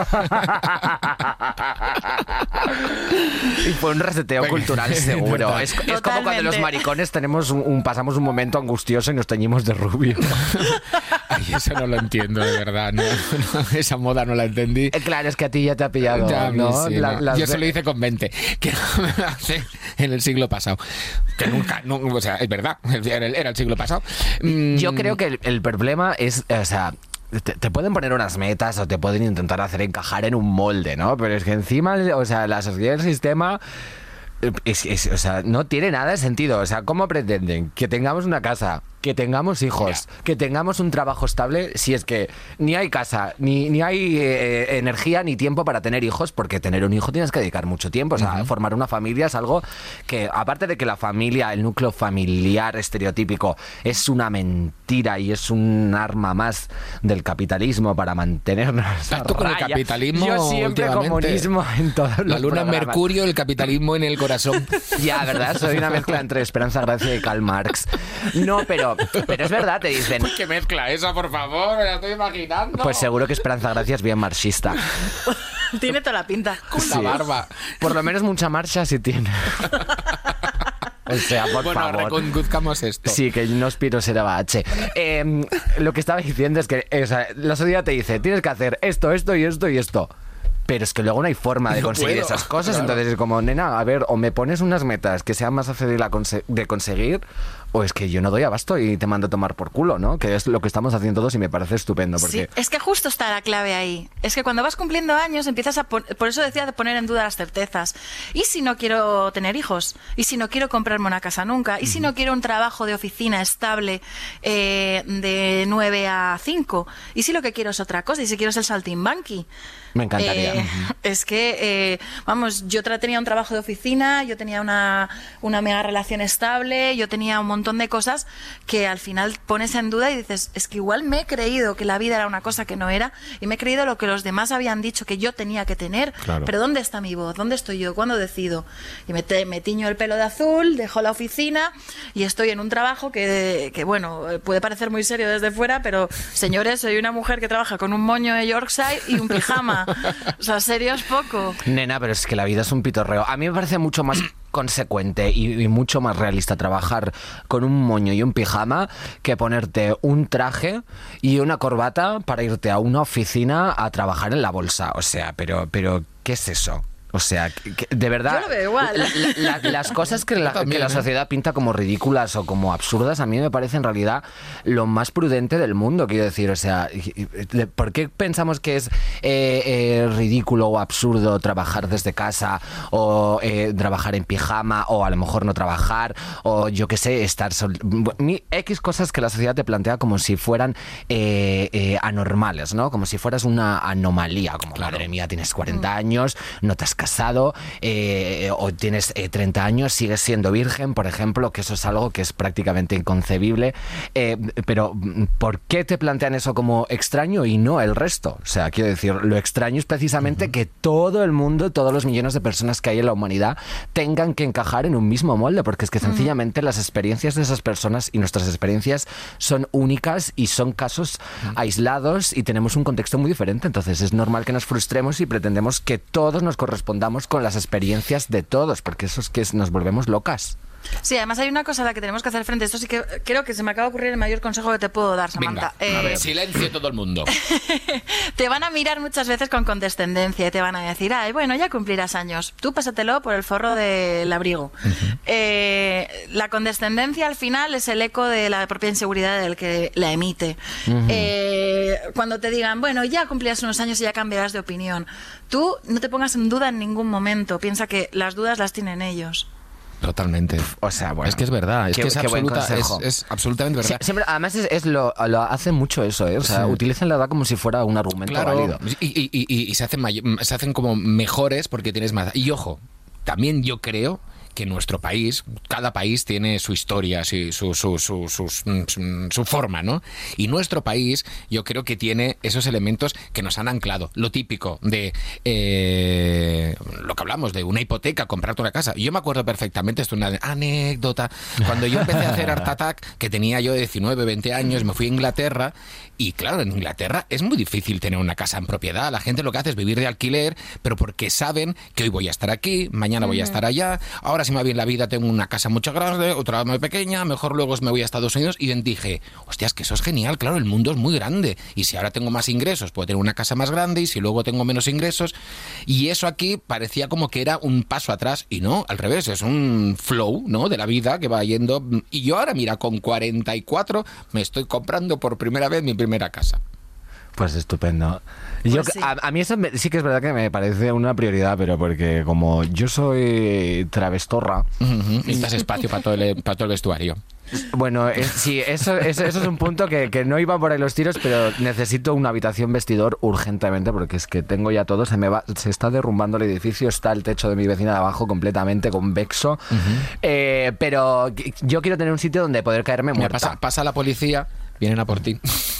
Y fue un reseteo cultural seguro. Es, es como cuando los maricones tenemos un, un- pasamos un momento angustioso y nos teñimos de rubio. Ay, eso no lo entiendo, de verdad. No, no, esa moda no la entendí. Eh, Claro, es que a ti ya te ha pillado, Ya, a mí ¿no? sí, La- no. las Yo se ve- lo hice con veinte, que no me lo hace en el siglo pasado. Que nunca, no, o sea, es verdad, era el, era el siglo pasado. Mm, Yo creo que el, el problema es, o sea, te, te pueden poner unas metas o te pueden intentar hacer encajar en un molde, ¿no? Pero es que encima, o sea, la sociedad del sistema... Es, es- o sea, no tiene nada de sentido. O sea, ¿cómo pretenden que tengamos una casa, que tengamos hijos, Ya. que tengamos un trabajo estable, si es que ni hay casa, ni, ni hay eh, energía, ni tiempo para tener hijos? Porque tener un hijo tienes que dedicar mucho tiempo. O sea, Ujú. formar una familia es algo que, aparte de que la familia, el núcleo familiar estereotípico, es una mentira y es un arma más del capitalismo para mantenernos a Ah, tú con el raya. capitalismo Yo siempre últimamente. comunismo en todos los La luna en programas. Mercurio, el capitalismo en el corazón. Ya, ¿verdad? Soy una mezcla entre Esperanza Gracia y Karl Marx. No, pero, pero es verdad, te dicen... ¿Qué mezcla esa, por favor? Me la estoy imaginando. Pues seguro que Esperanza Gracia es bien marxista. Tiene toda la pinta. Con la barba. Por lo menos mucha marcha sí tiene. O sea, por Bueno, favor. reconduzcamos esto. Sí, que no aspiro a ser A H. Eh, lo que estaba diciendo es que eh, o sea, la sociedad te dice, tienes que hacer esto, esto y esto y esto. Pero es que luego no hay forma de No conseguir puedo. esas cosas. Claro. Entonces es como, nena, a ver, o me pones unas metas que sean más fáciles a conse- de conseguir, o es que yo no doy abasto y te mando a tomar por culo, ¿no? Que es lo que estamos haciendo todos y me parece estupendo. Porque... Sí, es que justo está la clave ahí. Es que cuando vas cumpliendo años empiezas a... pon- Por eso decía de poner en duda las certezas. ¿Y si no quiero tener hijos? ¿Y si no quiero comprarme una casa nunca? ¿Y si no quiero un trabajo de oficina estable eh, de nueve a cinco? ¿Y si lo que quiero es otra cosa? ¿Y si quiero ser saltimbanqui? Me encantaría. Eh, es que, eh, vamos, yo tra- tenía un trabajo de oficina, yo tenía una, una mega relación estable, yo tenía un montón de cosas que al final pones en duda y dices, es que igual me he creído que la vida era una cosa que no era y me he creído lo que los demás habían dicho que yo tenía que tener. Claro. Pero ¿dónde está mi voz? ¿Dónde estoy yo? ¿Cuándo decido? Y me, te- me tiño el pelo de azul, dejo la oficina y estoy en un trabajo que, que, bueno, puede parecer muy serio desde fuera, pero señores, soy una mujer que trabaja con un moño de Yorkshire y un pijama. O sea, serio es poco. Nena, pero es que la vida es un pitorreo. A mí me parece mucho más consecuente y, y mucho más realista trabajar con un moño y un pijama que ponerte un traje y una corbata para irte a una oficina a trabajar en la bolsa. O sea, pero, pero ¿qué es eso? O sea, que, que, de verdad, Yo lo veo igual. la- la- las cosas que la, También, que la ¿eh? sociedad pinta como ridículas o como absurdas, a mí me parece en realidad lo más prudente del mundo, quiero decir. O sea, ¿por qué pensamos que es eh, eh, ridículo o absurdo trabajar desde casa o eh, trabajar en pijama o a lo mejor no trabajar o yo qué sé, estar... Sol... Ni X cosas que la sociedad te plantea como si fueran eh, eh, anormales, ¿no? Como si fueras una anomalía, como Claro. madre mía, tienes cuarenta años, no te has casado eh, o tienes eh, treinta años, sigues siendo virgen, por ejemplo, que eso es algo que es prácticamente inconcebible. Eh, pero ¿por qué te plantean eso como extraño y no el resto? O sea, quiero decir, lo extraño es precisamente uh-huh. que todo el mundo, todos los millones de personas que hay en la humanidad tengan que encajar en un mismo molde, porque es que sencillamente uh-huh. las experiencias de esas personas y nuestras experiencias son únicas y son casos uh-huh. aislados y tenemos un contexto muy diferente. Entonces es normal que nos frustremos y pretendemos que todos nos correspondamos con las experiencias de todos, porque eso es que nos volvemos locas. Sí, además hay una cosa a la que tenemos que hacer frente. Esto sí que creo que se me acaba de ocurrir el mayor consejo que te puedo dar, Samantha. Venga, a Eh, ver, silencio todo el mundo. te van a mirar muchas veces con condescendencia y te van a decir, ay, bueno, ya cumplirás años. Tú pásatelo por el forro del abrigo. Uh-huh. Eh, la condescendencia al final es el eco de la propia inseguridad del que la emite. Uh-huh. Eh, cuando te digan, bueno, ya cumplirás unos años y ya cambiarás de opinión. Tú no te pongas en duda en ningún momento. Piensa que las dudas las tienen ellos. Totalmente. O sea, bueno. Es que es verdad, es qué, que es, absoluta, es, es absolutamente verdad. Sie- siempre, además, es, es lo, lo hacen mucho eso, ¿eh? O sea, sí. utilizan la edad como si fuera un argumento claro, válido. Y, y, y, y se, hacen may- se hacen como mejores porque tienes más. Y ojo, también yo creo que nuestro país, cada país tiene su historia, su, su, su, su, su, su, su forma, ¿no? Y nuestro país, yo creo que tiene esos elementos que nos han anclado. Lo típico de eh, lo que hablamos de una hipoteca, comprarte una casa. Yo me acuerdo perfectamente, esto es una anécdota, cuando yo empecé a hacer Art Attack, que tenía yo diecinueve, veinte años, me fui a Inglaterra y claro, en Inglaterra es muy difícil tener una casa en propiedad. La gente lo que hace es vivir de alquiler, pero porque saben que hoy voy a estar aquí, mañana voy a estar allá, ahora si me va bien la vida tengo una casa mucho grande, otra muy pequeña, mejor luego me voy a Estados Unidos. Y dije, hostias, que eso es genial, claro, el mundo es muy grande y si ahora tengo más ingresos puedo tener una casa más grande y si luego tengo menos ingresos. Y eso aquí parecía como que era un paso atrás y no, al revés, es un flow, ¿no?, de la vida que va yendo. Y yo ahora, mira, con cuarenta y cuatro me estoy comprando por primera vez mi primera casa. Pues estupendo. Yo, Pues sí. a, a mí eso me, sí que es verdad que me parece una prioridad, pero porque como yo soy travestorra... Uh-huh. Necesitas espacio para todo el, para todo el vestuario. Bueno, es, sí, eso, eso, eso es un punto que, que no iba por ahí los tiros, pero necesito una habitación vestidor urgentemente porque es que tengo ya todo, se me va, se está derrumbando el edificio, está el techo de mi vecina de abajo completamente convexo, uh-huh. eh, pero yo quiero tener un sitio donde poder caerme muerta. Pasa, pasa la policía, vienen a por ti.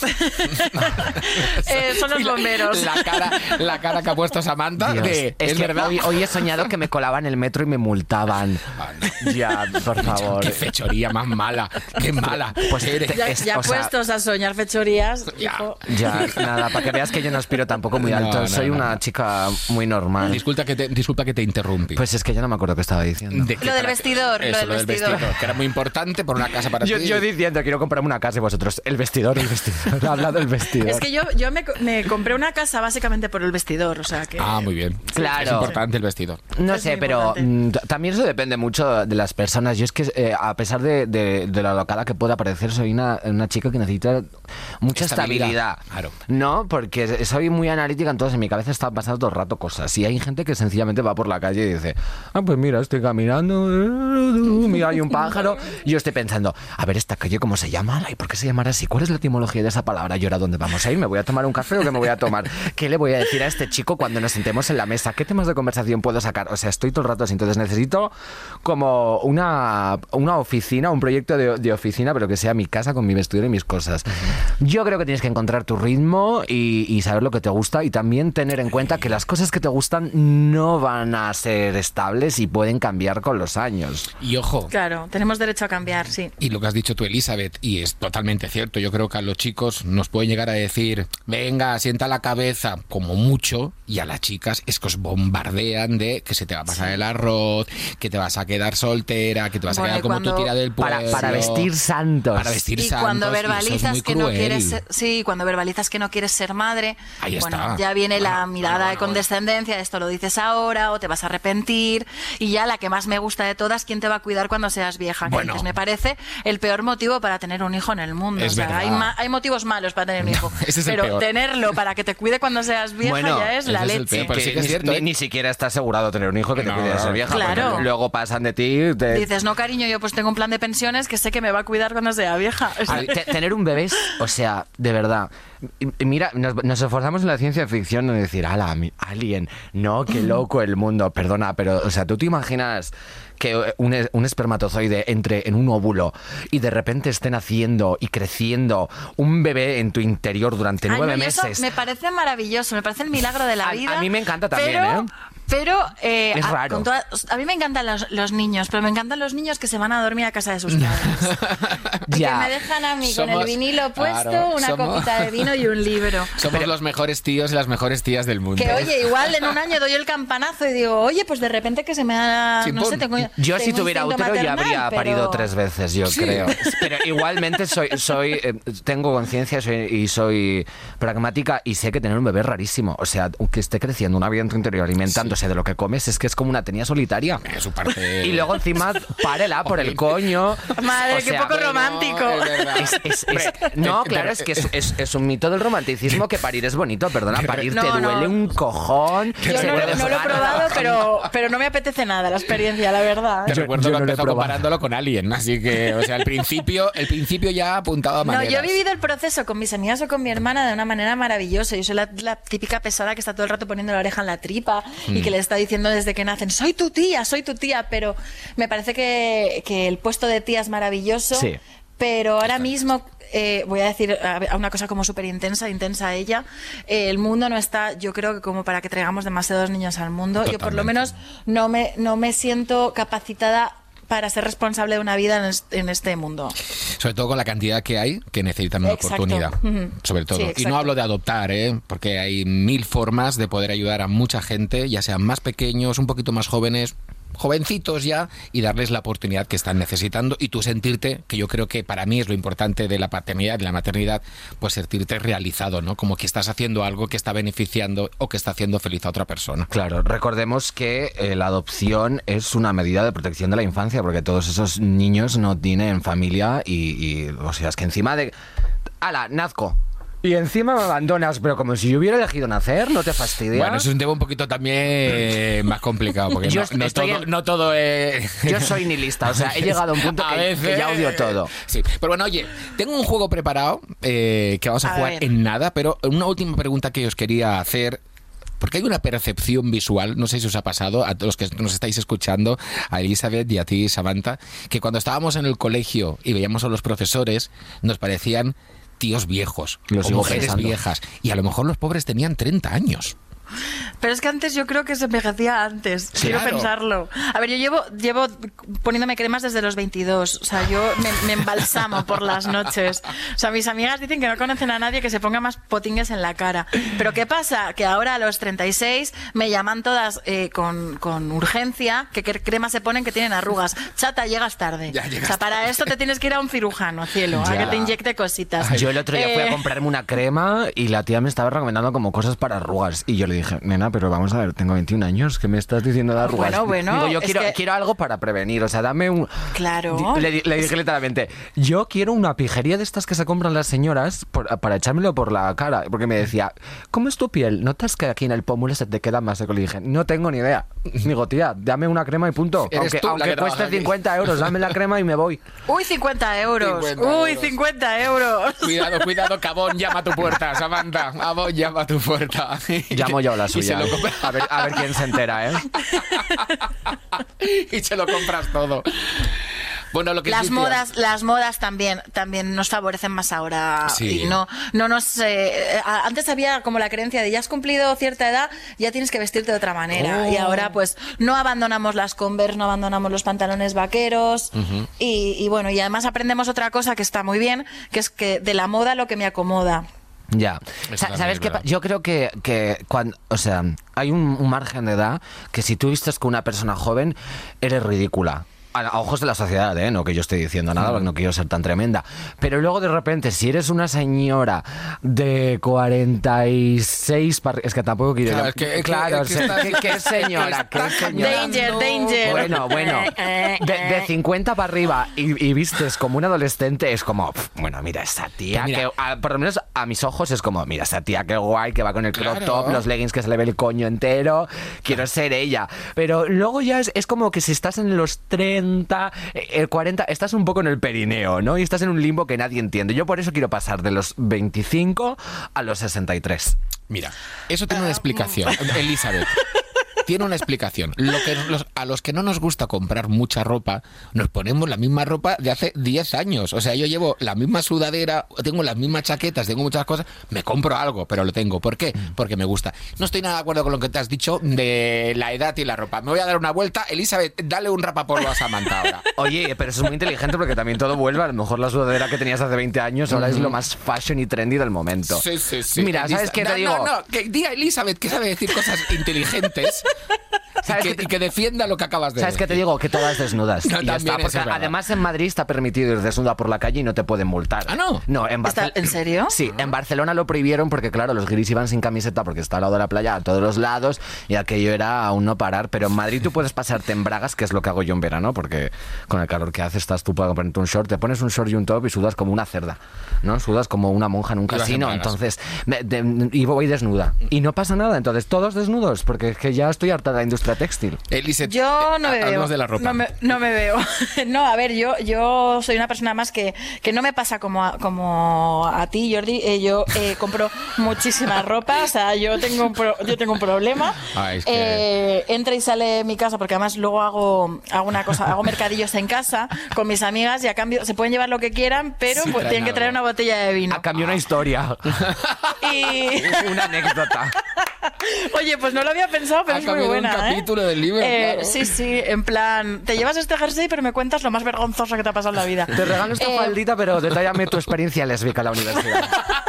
eh, son los bomberos. La cara, la cara que ha puesto Samantha Dios, de, es, es que verdad. Hoy, hoy he soñado que me colaban el metro y me multaban. Ah, no. Ya, por favor. Qué fechoría más mala, qué mala. Pues eres. Ya, Es- ya o sea, puestos a soñar fechorías, Ya. hijo. Ya, nada, para que veas que yo no aspiro tampoco muy No, alto. no, Soy no, una no. chica muy normal. Disculpa que te, disculpa que te interrumpí. Pues es que ya no me acuerdo qué estaba diciendo. ¿De qué Lo del para- vestidor, Eso, lo del vestidor. que era muy importante por una casa para Yo, ti. yo diciendo, quiero comprarme una casa y vosotros, el vestidor, el vestidor. Ha hablado del vestidor. Es que yo, yo me, co- me compré una casa básicamente por el vestidor, o sea que... Ah, muy bien. Claro. Es importante el vestidor. No Es sé, muy pero importante. mm, t- también eso depende mucho de las personas. Yo es que, eh, a pesar de, de, de la locada que pueda parecer, soy una, una chica que necesita mucha Estabilidad. estabilidad. Claro. No, porque soy muy analítica, entonces en mi cabeza está pasando todo el rato cosas. Y hay gente que sencillamente va por la calle y dice, ah, pues mira, estoy caminando, mira, hay un pájaro. Y yo estoy pensando, a ver, esta calle, ¿cómo se llama? ¿Y por qué se llamará así? así. ¿Cuál es la etimología de esa palabra? ¿Y ahora dónde vamos a ir? ¿Me voy a tomar un café o qué me voy a tomar? ¿Qué le voy a decir a este chico cuando nos sentemos en la mesa? ¿Qué temas de conversación puedo sacar? O sea, estoy todo el rato así. Entonces necesito como una, una oficina, un proyecto de, de oficina, pero que sea mi casa con mi vestidor y mis cosas. Uh-huh. Yo creo que tienes que encontrar tu ritmo y, y saber lo que te gusta, y también tener en cuenta que las cosas que te gustan no van a ser estables y pueden cambiar con los años. Y ojo. Claro, tenemos derecho a cambiar, sí. Y lo que has dicho tú, Elizabeth, y es totalmente cierto, yo creo que a los chicos nos pueden llegar a decir, venga, sienta la cabeza, como mucho, y a las chicas es que os bombardean de que se te va a pasar sí. el arroz, que te vas a quedar soltera, que te vas bueno, a quedar como cuando, tu tía del pueblo. Para, para vestir santos. Para vestir y santos. Cuando verbalizas y que no quieres ser, sí, cuando verbalizas que no quieres ser madre, ahí bueno, está. ya viene bueno, la mirada bueno, bueno, de condescendencia, esto lo dices ahora o te vas a arrepentir, y ya la que más me gusta de todas, ¿quién te va a cuidar cuando seas vieja? Bueno. Que me parece el peor motivo para tener un hijo en el mundo. Es o sea, verdad. hay, ma- hay motivos malos para tener un hijo, no, ese es pero el peor. Tenerlo para que te cuide cuando seas vieja bueno, ya es la es leche. Pero sí que es ni, cierto, ni, ¿eh? ni siquiera está asegurado tener un hijo que te no, cuide de ser vieja. Claro. Luego pasan de ti. Te... Dices, no, cariño, yo pues tengo un plan de pensiones que sé que me va a cuidar cuando sea vieja. A ver, te, tener un bebé es, o sea, de verdad. Mira, nos, nos esforzamos en la ciencia ficción en decir, ala, alien, no, qué loco el mundo. Perdona, pero, o sea, ¿tú te imaginas que un, un espermatozoide entre en un óvulo y de repente estén haciendo y creciendo un bebé en tu interior durante Ay, nueve no, meses? Eso me parece maravilloso, me parece el milagro de la a, vida. A mí me encanta también, pero... ¿eh? Pero eh, es a, raro. Con toda, a mí me encantan los, los niños, pero me encantan los niños que se van a dormir a casa de sus padres. Ya. Que me dejan a mí Somos, con el vinilo puesto, claro, una somos, copita de vino y un libro. Somos pero, los mejores tíos y las mejores tías del mundo. Que oye, igual en un año doy el campanazo y digo, oye, pues de repente que se me da, sí, no sé, tengo, yo tengo si tuviera útero maternal, ya habría pero... parido tres veces, yo sí. creo. Pero igualmente soy, soy eh, tengo conciencia soy, y soy pragmática y sé que tener un bebé es rarísimo. O sea, que esté creciendo una vida en tu interior alimentándose sí. de lo que comes, es que es como una tenia solitaria. Es su parte... Y luego encima, párela por el coño. Madre, o qué sea, poco bueno, romántico. Es, es, es, no, claro, es que es, es, es un mito del romanticismo que parir es bonito, perdona, parir no, te no. duele un cojón. Yo no, no, no lo he probado, pero, pero no me apetece nada la experiencia, la verdad. Te yo, recuerdo yo que no empezó comparándolo con Alien, así que, o sea, el principio, el principio ya apuntado a maneras. No, yo he vivido el proceso con mis amigas o con mi hermana de una manera maravillosa. Yo soy la, la típica pesada que está todo el rato poniendo la oreja en la tripa mm. y que le está diciendo desde que nacen, soy tu tía, soy tu tía, pero me parece que, que el puesto de tía es maravilloso. Sí. Pero ahora mismo eh, voy a decir a una cosa como súper intensa, intensa ella. Eh, el mundo no está, yo creo que como para que traigamos demasiados niños al mundo. Totalmente. Yo por lo menos no me, no me siento capacitada para ser responsable de una vida en este, en este mundo. Sobre todo con la cantidad que hay que necesitan una exacto. oportunidad. Uh-huh. Sobre todo. Sí, y no hablo de adoptar, ¿eh? Porque hay mil formas de poder ayudar a mucha gente, ya sean más pequeños, un poquito más jóvenes, jovencitos ya, y darles la oportunidad que están necesitando, y tú sentirte, que yo creo que para mí es lo importante de la paternidad, de la maternidad, pues sentirte realizado, ¿no? Como que estás haciendo algo que está beneficiando o que está haciendo feliz a otra persona. Claro, recordemos que eh, la adopción es una medida de protección de la infancia, porque todos esos niños no tienen familia y, y o sea, es que encima de... ¡Hala, nazco! Y encima me abandonas, pero como si yo hubiera elegido nacer, ¿no te fastidia? Bueno, eso es un tema un poquito también más complicado, porque yo no, no, todo, en... no todo es... Yo soy nihilista, o sea, he llegado a un punto a que, veces... que ya odio todo. Sí, pero bueno, oye, tengo un juego preparado eh, que vamos a, a jugar ver. en nada, pero una última pregunta que os quería hacer... Porque hay una percepción visual, no sé si os ha pasado, a todos los que nos estáis escuchando, a Elizabeth y a ti, Samantha, que cuando estábamos en el colegio y veíamos a los profesores, nos parecían tíos viejos, los o mujeres pensando. viejas, y a lo mejor los pobres tenían treinta años. Pero es que antes yo creo que se envejecía antes. Sí, Quiero claro. pensarlo. A ver, yo llevo, llevo poniéndome cremas desde los veintidós. O sea, yo me, me embalsamo por las noches. O sea, mis amigas dicen que no conocen a nadie que se ponga más potingues en la cara. Pero ¿qué pasa? Que ahora a los treinta y seis me llaman todas eh, con, con urgencia que qué crema se ponen que tienen arrugas. Chata, llegas tarde. Ya llegas o sea, para tarde. esto te tienes que ir a un cirujano, cielo, Ya. a que te inyecte cositas. Yo el otro día Eh, fui a comprarme una crema y la tía me estaba recomendando como cosas para arrugas. Y yo le dije, nena, pero vamos a ver, tengo veintiún años, ¿qué me estás diciendo de arrugas? Bueno, bueno, Digo, yo es quiero, que- quiero algo para prevenir, o sea, dame un... Claro. Le, di- le dije literalmente, yo quiero una pijería de estas que se compran las señoras por- para echármelo por la cara. Porque me decía, ¿cómo es tu piel? ¿Notas que aquí en el pómulo se te queda más seco? Le dije, no tengo ni idea. Digo, tía, dame una crema y punto. Eres Aunque, tú la aunque que trabaja cueste aquí. cincuenta euros, dame la crema y me voy. Uy, cincuenta euros. cincuenta Uy, euros. cincuenta euros. Cuidado, cuidado, que Avon llama a tu puerta, Samantha. Avon llama a tu puerta. Llamo yo a la Y se suya. lo compra- A ver, a ver quién se entera, ¿eh? y se lo compras todo. Bueno, lo que Las sí, modas, las modas también, también nos favorecen más ahora. Sí. Y no, no nos. eh, eh, antes había como la creencia de ya has cumplido cierta edad, ya tienes que vestirte de otra manera. Oh. Y ahora, pues, no abandonamos las Converse, no abandonamos los pantalones vaqueros. y, y bueno, y además aprendemos otra cosa que está muy bien, que es que de la moda lo que me acomoda. Ya. Eso Sa- también ¿Sabes es qué? verdad. pa- Yo creo que, que cuando, o sea, hay un, un margen de edad que si tú vistes con una persona joven, eres ridícula. A, a ojos de la sociedad, ¿eh? No que yo estoy diciendo nada, porque no quiero ser tan tremenda. Pero luego de repente, si eres una señora de cuarenta y seis... par- Es que tampoco quiero... Claro, es que- es que- claro, es que se- estás- ¿qué, qué señora? ¿Qué estás señora? Danger, danger. Bueno, bueno, de, de cincuenta para arriba y, y vistes como un adolescente, es como, pf, bueno, mira, esta tía, Pues mira. que, a- por lo menos a mis ojos es como, mira, esta tía, qué guay, que va con el crop Claro. top, los leggings que se le ve el coño entero, quiero ser ella. Pero luego ya es, es como que si estás en los treinta, el cuarenta, estás un poco en el perineo, ¿no? Y estás en un limbo que nadie entiende. Yo por eso quiero pasar de los veinticinco a los sesenta y tres. Mira, eso tiene una explicación. Elizabeth, tiene una explicación. Lo que los- a los que no nos gusta comprar mucha ropa, nos ponemos la misma ropa de hace diez años. O sea, yo llevo la misma sudadera, tengo las mismas chaquetas, tengo muchas cosas, me compro algo, pero lo tengo. ¿Por qué? Porque me gusta. No estoy nada de acuerdo con lo que te has dicho de la edad y la ropa. Me voy a dar una vuelta. Elizabeth, dale un rapapolvo a Samantha ahora. Oye, pero eso es muy inteligente porque también todo vuelve. A lo mejor la sudadera que tenías hace veinte años ahora es lo más fashion y trendy del momento. Sí, sí, sí. Mira, ¿sabes Elisa- qué te no, digo? No, no, que diga Elizabeth que sabe decir cosas inteligentes y ¿Sabes que, qué te- y que defienda lo que acabas de ¿Sabes qué decir. te digo? Que todas desnudas. No, Y ya también está, eso porque es verdad. además en Madrid está permitido ir desnuda por la calle y no te pueden multar. ¿Ah, no? No, en ¿Está- Barcelona. en serio? Sí, en Barcelona lo prohibieron porque, claro, los guiris iban sin camiseta porque está al lado de la playa a todos los lados y aquello era aún no parar. Pero en Madrid tú puedes pasarte en bragas, que es lo que hago yo en verano, porque con el calor que hace estás tú para ponerte un short, te pones un short y un top y sudas como una cerda, ¿no? Sudas como una monja en un Y vas en casino. bragas. Entonces, me- de- y voy desnuda. Y no pasa nada. Entonces, todos desnudos, porque es que ya estoy harta de la industria textil. Elizabeth, Yo no me veo. hablemos de la ropa. No me, no me veo. No, a ver, yo, yo soy una persona más que, que no me pasa como a, como a ti, Jordi. Eh, yo eh, compro muchísima ropa. O sea, yo tengo un, pro- yo tengo un problema. Ah, es que- Eh, entra y sale de mi casa, porque además luego hago, hago una cosa, hago mercadillos en casa con mis amigas y a cambio se pueden llevar lo que quieran, pero Sí, pues, traen tienen que algo. traer una botella de vino. A cambio una historia. Y Una anécdota. oye, pues no lo había pensado, pero Ha es muy cambiado un buena. ¿eh? capítulo del libro, Eh, claro. Sí, sí, en plan, te llevas este jersey, pero me cuentas lo más vergonzoso que te ha pasado en la vida. Te regalo esta Eh, faldita, pero detállame tu experiencia lésbica en la universidad.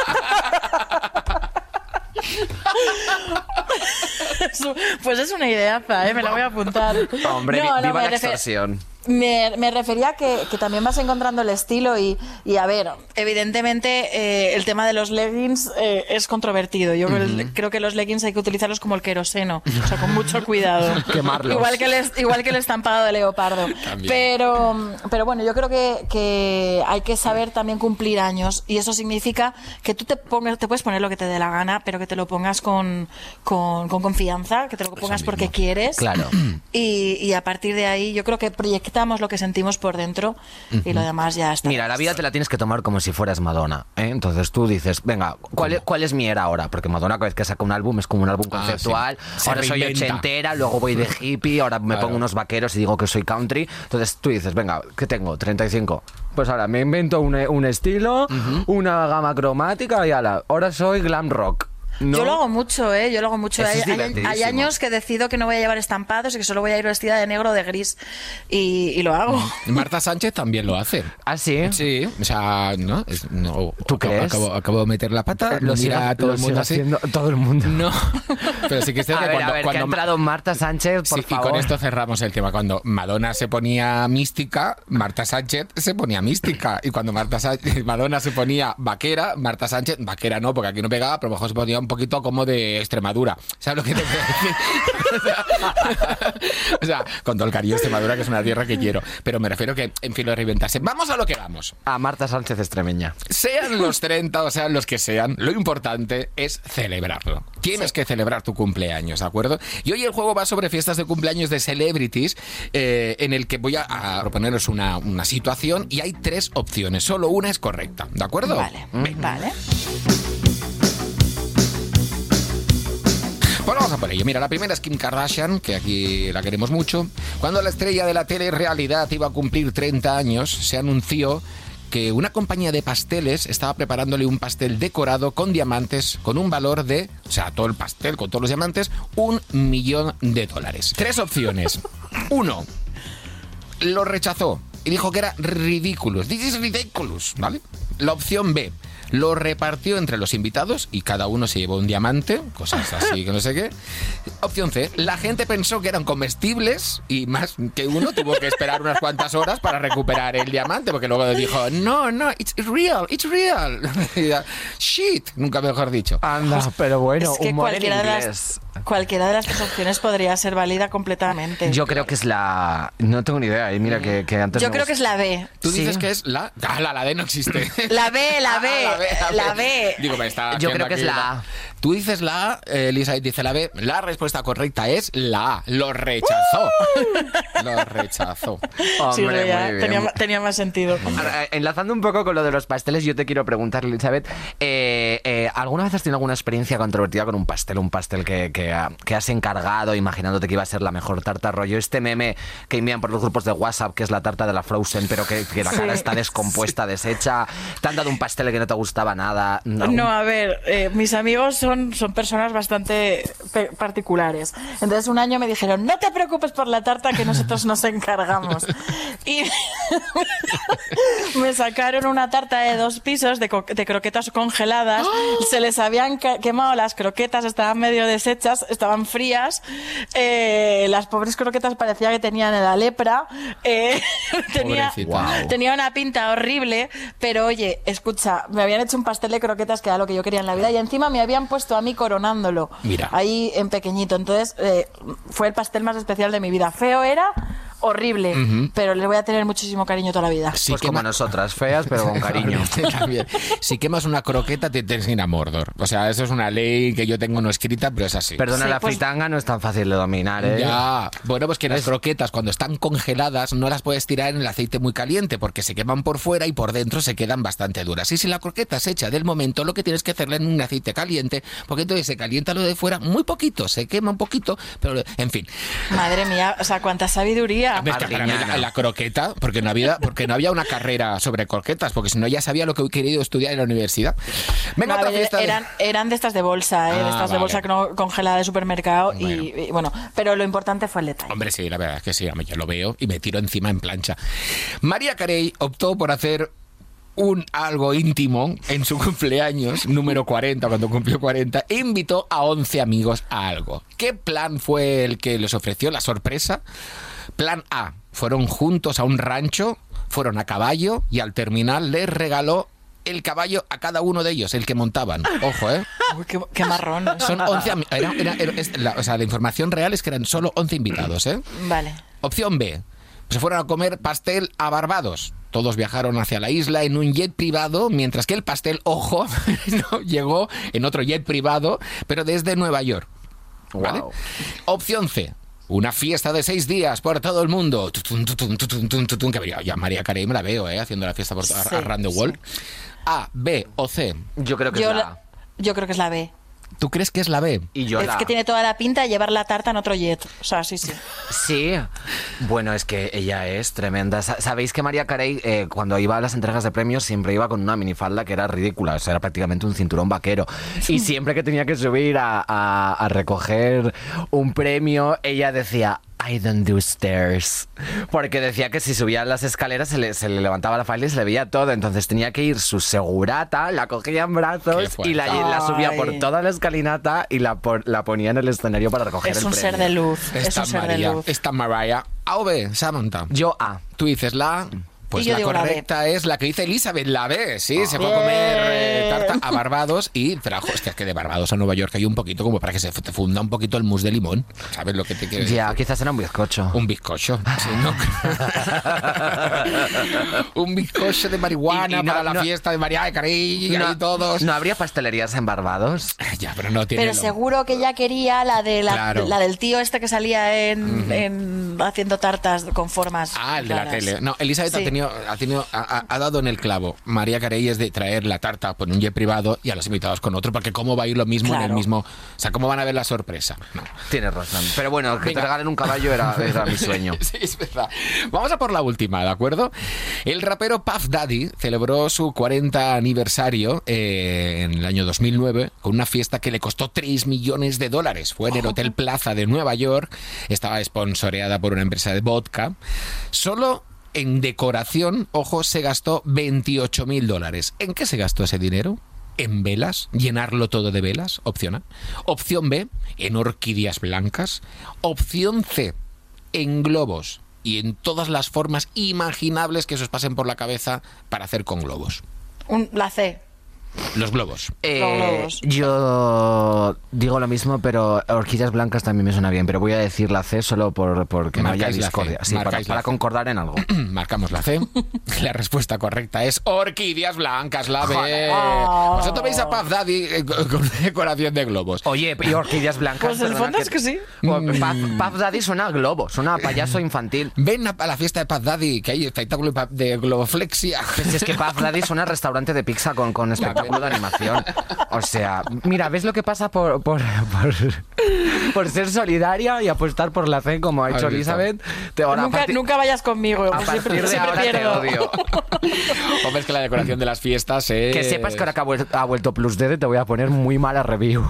Pues es una ideaza, ¿eh? Me la voy a apuntar. Hombre, No, vi- no, viva me la refer- extorsión. Me, me refería que, que también vas encontrando el estilo y, y a ver, evidentemente eh, el tema de los leggings eh, es controvertido. Yo creo, el- creo que los leggings hay que utilizarlos como el queroseno, o sea, con mucho cuidado. Quemarlos. Igual que el, es- igual que el estampado de leopardo. También. Pero, pero bueno, yo creo que, que hay que saber también cumplir años y eso significa que tú te pongas, te puedes poner lo que te dé la gana, pero que te lo pongas con, con, con confianza, que te lo pongas porque mismo. quieres. Claro. Y, y a partir de ahí yo creo que proyectamos lo que sentimos por dentro y lo demás ya está. Mira, la vida te la tienes que tomar como si fueras Madonna, ¿eh? Entonces tú dices, venga, ¿cuál, es- ¿cuál es mi era ahora? Porque Madonna cada vez que saca un álbum es como un álbum Ah, conceptual. sí. Se Ahora soy reinventa. ochentera, luego voy de hippie, ahora me Claro. pongo unos vaqueros y digo que soy country. Entonces tú dices, venga, ¿qué tengo? treinta y cinco. Pues ahora me invento un, un estilo, una gama cromática y ala, ahora soy glam rock. ¿no? Yo lo hago mucho, ¿eh? Yo lo hago mucho. Eso Hay, es hay- divertidísimo. hay años que decido que no voy a llevar estampados y que solo voy a ir vestida de negro o de gris. Y, y lo hago. Marta Sánchez también lo hace. ¿Ah, sí? Sí, o sea, no, es- no ¿Tú acabo, crees? Acabo, acabo de meter la pata, Lo lo mira sigue- a todo lo el mundo sigue así. haciendo todo el mundo. No, pero sí que es cierto A que ver, cuando, a ver, que cuando ha entrado Marta Sánchez, por sí, y favor. con esto cerramos el tema. Cuando Madonna se ponía mística, Marta Sánchez se ponía mística. Y cuando Marta Sánchez, Madonna se ponía vaquera, Marta Sánchez, vaquera no, porque aquí no pegaba, pero a lo mejor se ponía un poquito como de Extremadura. ¿Sabes lo que te quiero decir? o, sea, o sea, con todo el cariño, Extremadura, que es una tierra que quiero. Pero me refiero que, en fin, lo de reventarse. Vamos a lo que vamos. A Marta Sánchez extremeña. Sean los treinta o sean los que sean, lo importante es celebrarlo. Tienes sí. que celebrar tu cumpleaños, ¿de acuerdo? Y hoy el juego va sobre fiestas de cumpleaños de celebrities, eh, en el que voy a, a proponeros una, una situación y hay tres opciones. Solo una es correcta, ¿de acuerdo? Vale, mm. vale. Pues vamos a por ello. Mira, la primera es Kim Kardashian, que aquí la queremos mucho. Cuando la estrella de la telerrealidad iba a cumplir treinta años, se anunció que una compañía de pasteles estaba preparándole un pastel decorado con diamantes con un valor de, o sea, todo el pastel con todos los diamantes, un millón de dólares. Tres opciones. Uno, lo rechazó y dijo que era ridículo. This is ridiculous, ¿vale? La opción B, lo repartió entre los invitados y cada uno se llevó un diamante, cosas así que no sé qué. Opción C, la gente pensó que eran comestibles y más que uno tuvo que esperar unas cuantas horas para recuperar el diamante, porque luego dijo, no, no, it's real, it's real. Shit, nunca mejor dicho. Anda, pero bueno, es que humor cualquiera en de inglés. las cualquiera de las tres opciones podría ser válida completamente. Yo creo que es la... No tengo ni idea, y mira que, que antes Yo me creo gust... que es la B. Tú ¿Sí? dices que es la... Ah, la, la D no existe. La B, la B, Ah, la B, la B. la B. Digo, me está Yo haciendo creo que aquí es la A. Tú dices la A, eh, Elizabeth dice la B. La respuesta correcta es la A. Lo rechazó. Lo rechazó. Sí, Hombre, ya, muy bien. tenía, tenía más sentido. Ahora, enlazando un poco con lo de los pasteles, yo te quiero preguntar, Elizabeth, eh, eh, ¿alguna vez has tenido alguna experiencia controvertida con un pastel? Un pastel que, que, que has encargado imaginándote que iba a ser la mejor tarta, rollo este meme que envían por los grupos de WhatsApp, que es la tarta de la Frozen, pero que, que la Sí. cara está descompuesta, deshecha. ¿Te han dado un pastel que no te gustaba nada? ¿Algún- No, a ver, eh, mis amigos son, son personas bastante pe- particulares. Entonces un año me dijeron, no te preocupes por la tarta que nosotros nos encargamos. Y me sacaron una tarta de dos pisos de, co- de croquetas congeladas. Se les habían ca- quemado las croquetas, estaban medio deshechas, estaban frías. Eh, las pobres croquetas parecía que tenían la lepra. Eh, tenía, Pobrecita. Wow. tenía una pinta horrible, pero oye, escucha, me habían hecho un pastel de croquetas que era lo que yo quería en la vida y encima me habían puesto a mí coronándolo. Mira. Ahí en pequeñito. Entonces eh, fue el pastel más especial de mi vida. Feo era, horrible, uh-huh. pero le voy a tener muchísimo cariño toda la vida. Si Pues quema- como nosotras, feas, pero con cariño. También. Si quemas una croqueta, te tienes que ir a Mordor. O sea, eso es una ley que yo tengo no escrita, pero es así. Perdona, Sí, la pues- fritanga no es tan fácil de dominar, ¿eh? Ya, bueno, pues que las Es- croquetas cuando están congeladas no las puedes tirar en el aceite muy caliente porque se queman por fuera y por dentro se quedan bastante duras. Y si la croqueta se echa del momento, lo que tienes que hacerla en un aceite caliente, porque entonces se calienta lo de fuera muy poquito, se quema un poquito, pero en fin. Madre mía, o sea, cuánta sabiduría. Es que para mí la, Arguiñana. la croqueta, porque no había, porque no había una carrera sobre croquetas, porque si no ya sabía lo que he querido estudiar en la universidad. Venga, A otra ver, fiesta de- eran, eran de estas de bolsa, ¿eh? Ah, de estas vale. de bolsa que no, congelada de supermercado y, Bueno. y bueno, pero lo importante fue el detalle. Hombre, sí, la verdad es que sí, yo lo veo y me tiro encima en plancha. María Carey optó por hacer un algo íntimo en su cumpleaños, número cuarenta, cuando cumplió cuarenta, e invitó a once amigos a algo. ¿Qué plan fue el que les ofreció la sorpresa? Plan A, fueron juntos a un rancho, fueron a caballo y al terminar les regaló el caballo a cada uno de ellos, el que montaban. Ojo, ¿eh? Uy, qué, qué marrón. Son once ami- era- era- era- es la, o sea, la información real es que eran solo once invitados, ¿eh? Vale. Opción B. Se fueron a comer pastel a Barbados. Todos viajaron hacia la isla en un jet privado, mientras que el pastel, ojo, no, llegó en otro jet privado, pero desde Nueva York. ¿Vale? Wow. Opción C. Una fiesta de seis días por todo el mundo. Tutun, tutun, tutun, tutun, tutun, que ya María Carey me la veo, ¿eh? Haciendo la fiesta por Sí, around the world. A, B o C. Yo creo que Yo, es la la- A. yo creo que es la B. ¿Tú crees que es la B? Y yo es la que A. tiene toda la pinta de llevar la tarta en otro jet. O sea, sí, sí. Sí, bueno, es que ella es tremenda. Sa- Sabéis que María Carey, eh, cuando iba a las entregas de premios, siempre iba con una minifalda que era ridícula, o sea, era prácticamente un cinturón vaquero. Y siempre que tenía que subir a, a- a recoger un premio, ella decía, I don't do stairs. Porque decía que si subía las escaleras se le, se le levantaba la falda y se le veía todo. Entonces tenía que ir su segurata, la cogía en Qué brazos fuerte. y la, la subía Ay. por toda la escalinata y la, por- la ponía en el escenario para recoger Es el un premio. ser de luz. Es Esta un ser de María, luz. esta Mariah. A o B, Samantha. Yo A. Tú dices la A. Pues y yo la digo la B. correcta es la que dice Elizabeth, la B, sí, se fue a comer eh, tarta a Barbados y trajo, es que, es que de Barbados a Nueva York hay un poquito como para que se te funda un poquito el mousse de limón, ¿sabes lo que te quiero decir? Ya, quizás era un bizcocho. Un bizcocho, sí, ¿no? Un bizcocho de marihuana Y- y no- para la no- fiesta de María de Carey y no, ahí todos. ¿No habría pastelerías en Barbados? Ya, pero no tiene Pero lo- seguro que ella quería la de la, Claro. la del tío este que salía en, en haciendo tartas con formas. Ah, el de la raras. tele. No, Elizabeth Sí. ha tenido, ha tenido, ha, ha- ha dado en el clavo. María Carey es de traer la tarta por un jet privado y a los invitados con otro, porque cómo va a ir lo mismo en el Claro. mismo, o sea, cómo van a ver la sorpresa. No. Tienes razón. Pero bueno, que Venga. te regalen un caballo era, era mi sueño. Sí, es verdad. Vamos a por la última, ¿de acuerdo? El rapero Puff Daddy celebró su cuarenta aniversario eh, en el año dos mil nueve con una fiesta que le costó tres millones de dólares. Fue en el Hotel Plaza de Nueva York. Estaba sponsoreada por una empresa de vodka. Solo en decoración, ojo, se gastó veintiocho mil dólares. ¿En qué se gastó ese dinero? En velas, llenarlo todo de velas, opción A. Opción B, en orquídeas blancas. Opción C, en globos y en todas las formas imaginables que se os pasen por la cabeza para hacer con globos. Un, la C. Los globos. Eh, globos. yo digo lo mismo, pero orquídeas blancas también me suena bien, pero voy a decir la C solo por porque no haya Marcáis la C, discordia. Sí, para, marcáis la para C. concordar en algo. Marcamos la C. La respuesta correcta es orquídeas blancas, la B. Oh. Vosotros veis a Puff Daddy eh, con con decoración de globos. Oye, y orquídeas blancas. Pues el perdona, fondo es que sí. Pues, Puff, Puff Daddy suena a globo, suena a payaso infantil. Ven a a la fiesta de Puff Daddy, que hay espectáculo de globoflexia. Pues si es que Puff Daddy suena a restaurante de pizza con, con espectáculo de animación. O sea, mira, ¿ves lo que pasa por, por, por, por ser solidaria y apostar por la C como ha hecho Has visto. Elizabeth? Te, ahora, a Nunca, partir- nunca vayas conmigo. a pues partir siempre de siempre ahora te pierdo. odio. Hombre, es que la decoración de las fiestas es... Que sepas que ahora que ha vuel- ha vuelto Plus D te voy a poner muy mala review.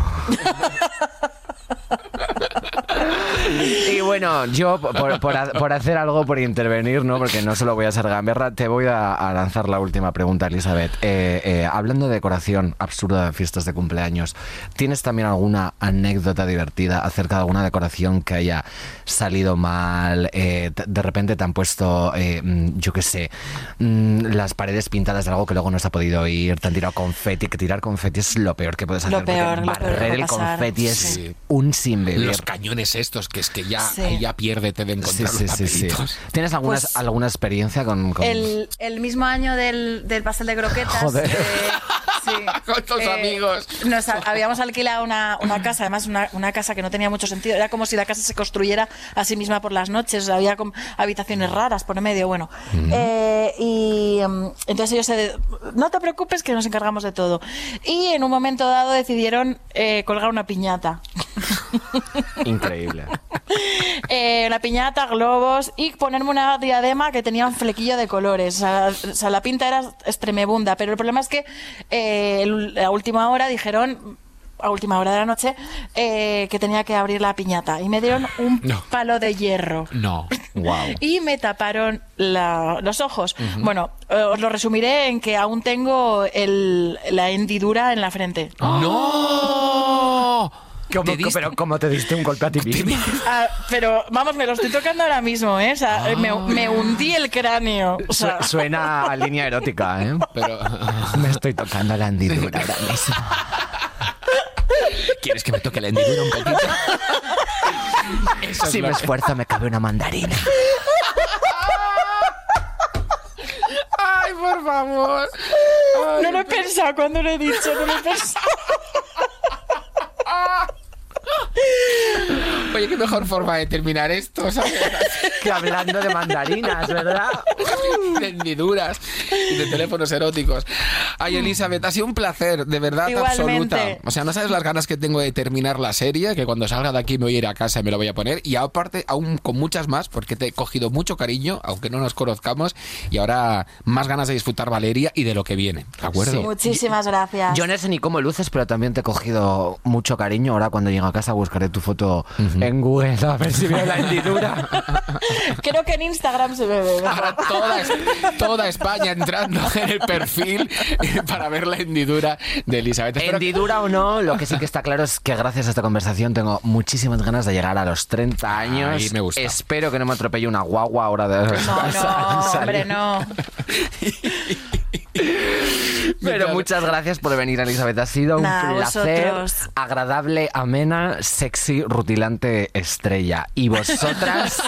Y bueno, yo por, por ha- por hacer algo, por intervenir, ¿no? Porque no solo voy a ser gamberra, te voy a, a lanzar la última pregunta, Elizabeth. Eh, eh, hablando de decoración absurda de fiestas de cumpleaños, ¿tienes también alguna anécdota divertida acerca de alguna decoración que haya salido mal? Eh, t- de repente te han puesto, eh, mm, yo qué sé, mm, las paredes pintadas de algo que luego no se ha podido ir, te han tirado confeti, que tirar confeti es lo peor que puedes hacer. Lo peor, porque lo peor que barrer puede el pasar. confeti es Sí. un sin beber. Los cañones estos, que es que ya, Sí. ahí ya piérdete de Sí, encontrar sí, los sí, sí. papelitos. ¿Tienes alguna, Pues- alguna experiencia con...? con- El, el mismo año del, del pastel de croquetas. Joder. eh, sí, Con tus amigos. Nos a- habíamos alquilado una, una casa, además una, una casa que no tenía mucho sentido. Era como si la casa se construyera a sí misma por las noches. Había como habitaciones raras por medio, bueno. Eh, y mm, entonces ellos se... de- No te preocupes que nos encargamos de todo. Y en un momento dado decidieron eh, colgar una piñata. Increíble. Eh, una piñata, globos y ponerme una diadema que tenía un flequillo de colores. O sea, o sea, la pinta era estremebunda, pero el problema es que eh, el- a última hora dijeron, a última hora de la noche, eh, que tenía que abrir la piñata y me dieron un No. palo de hierro. No. Wow. Y me taparon la- los ojos. Bueno, eh, os lo resumiré en que aún tengo el- la hendidura en la frente. ¡No! ¿Cómo, ¿Te diste? pero ¿cómo te diste un golpe a ti mismo? Ah, pero vamos, me lo estoy tocando ahora mismo, ¿eh? O sea, me, me hundí el cráneo. O sea, Su- Suena a línea erótica, ¿eh? Pero, Me estoy tocando la hendidura ahora mismo. ¿quieres que me toque la hendidura un poquito? Eso es Si lo me que- esfuerzo me cabe una mandarina. ¡Ay, por favor! no lo he pensado cuando lo he dicho, no lo he pensado. Oye, qué mejor forma de terminar esto, ¿sabes? Que hablando de mandarinas, ¿verdad? De hendiduras y de teléfonos eróticos. Ay, Elizabeth, ha sido un placer, de verdad, Igualmente. absoluta. O sea, no sabes las ganas que tengo de terminar la serie, que cuando salga de aquí me voy a ir a casa y me lo voy a poner. Y aparte, aún con muchas más, porque te he cogido mucho cariño, aunque no nos conozcamos, y ahora más ganas de disfrutar Valeria y de lo que viene, ¿de acuerdo? Sí. Muchísimas gracias. Yo no sé ni cómo luces, pero también te he cogido mucho cariño. Ahora cuando llegue a casa buscaré tu foto en Google a ver si veo la hendidura. Creo que en Instagram se me ve mejor. Ahora toda, toda España entrando en el perfil para ver la hendidura de Elizabeth. Espero que- Hendidura o no, lo que sí que está claro es que gracias a esta conversación tengo muchísimas ganas de llegar a los treinta años. Ay, me gusta. Espero que no me atropelle una guagua ahora de... No, no, hombre, no. Pero muchas gracias por venir, Elizabeth. Ha sido un Nada, placer. vosotros. Agradable, amena, sexy, rutilante estrella. Y vosotras...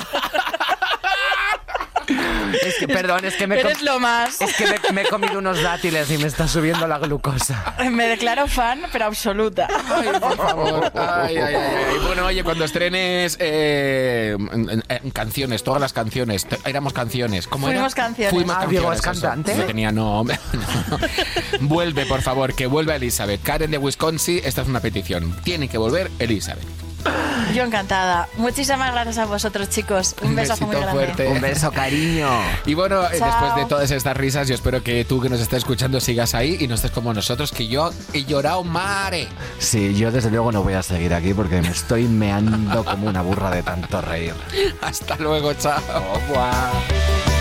Es que, perdón, es que me, he Eres com- lo más. es que me, me he comido unos dátiles y me está subiendo la glucosa. Me declaro fan, pero absoluta. Ay, por favor. Ay, ay, ay, ay. Bueno, oye, cuando estrenes eh, en- en canciones, todas las canciones, te- éramos canciones. ¿Cómo era? Fuimos canciones. Fuimos Ah, canciones. Diego, ¿es eso. cantante? No tenía, no, hombre, no. Vuelve, por favor, que vuelva Elizabeth. Karen de Wisconsin, esta es una petición. Tiene que volver Elizabeth. Yo encantada. Muchísimas gracias a vosotros, chicos. Un, Un besazo muy besito grande. fuerte. Un beso, cariño. Y bueno, eh, Chao. después de todas estas risas, yo espero que tú que nos estás escuchando sigas ahí y no estés como nosotros, que yo he llorado mare. Sí, yo desde luego no voy a seguir aquí porque me estoy meando como una burra de tanto reír. Hasta luego, chao. Au revoir.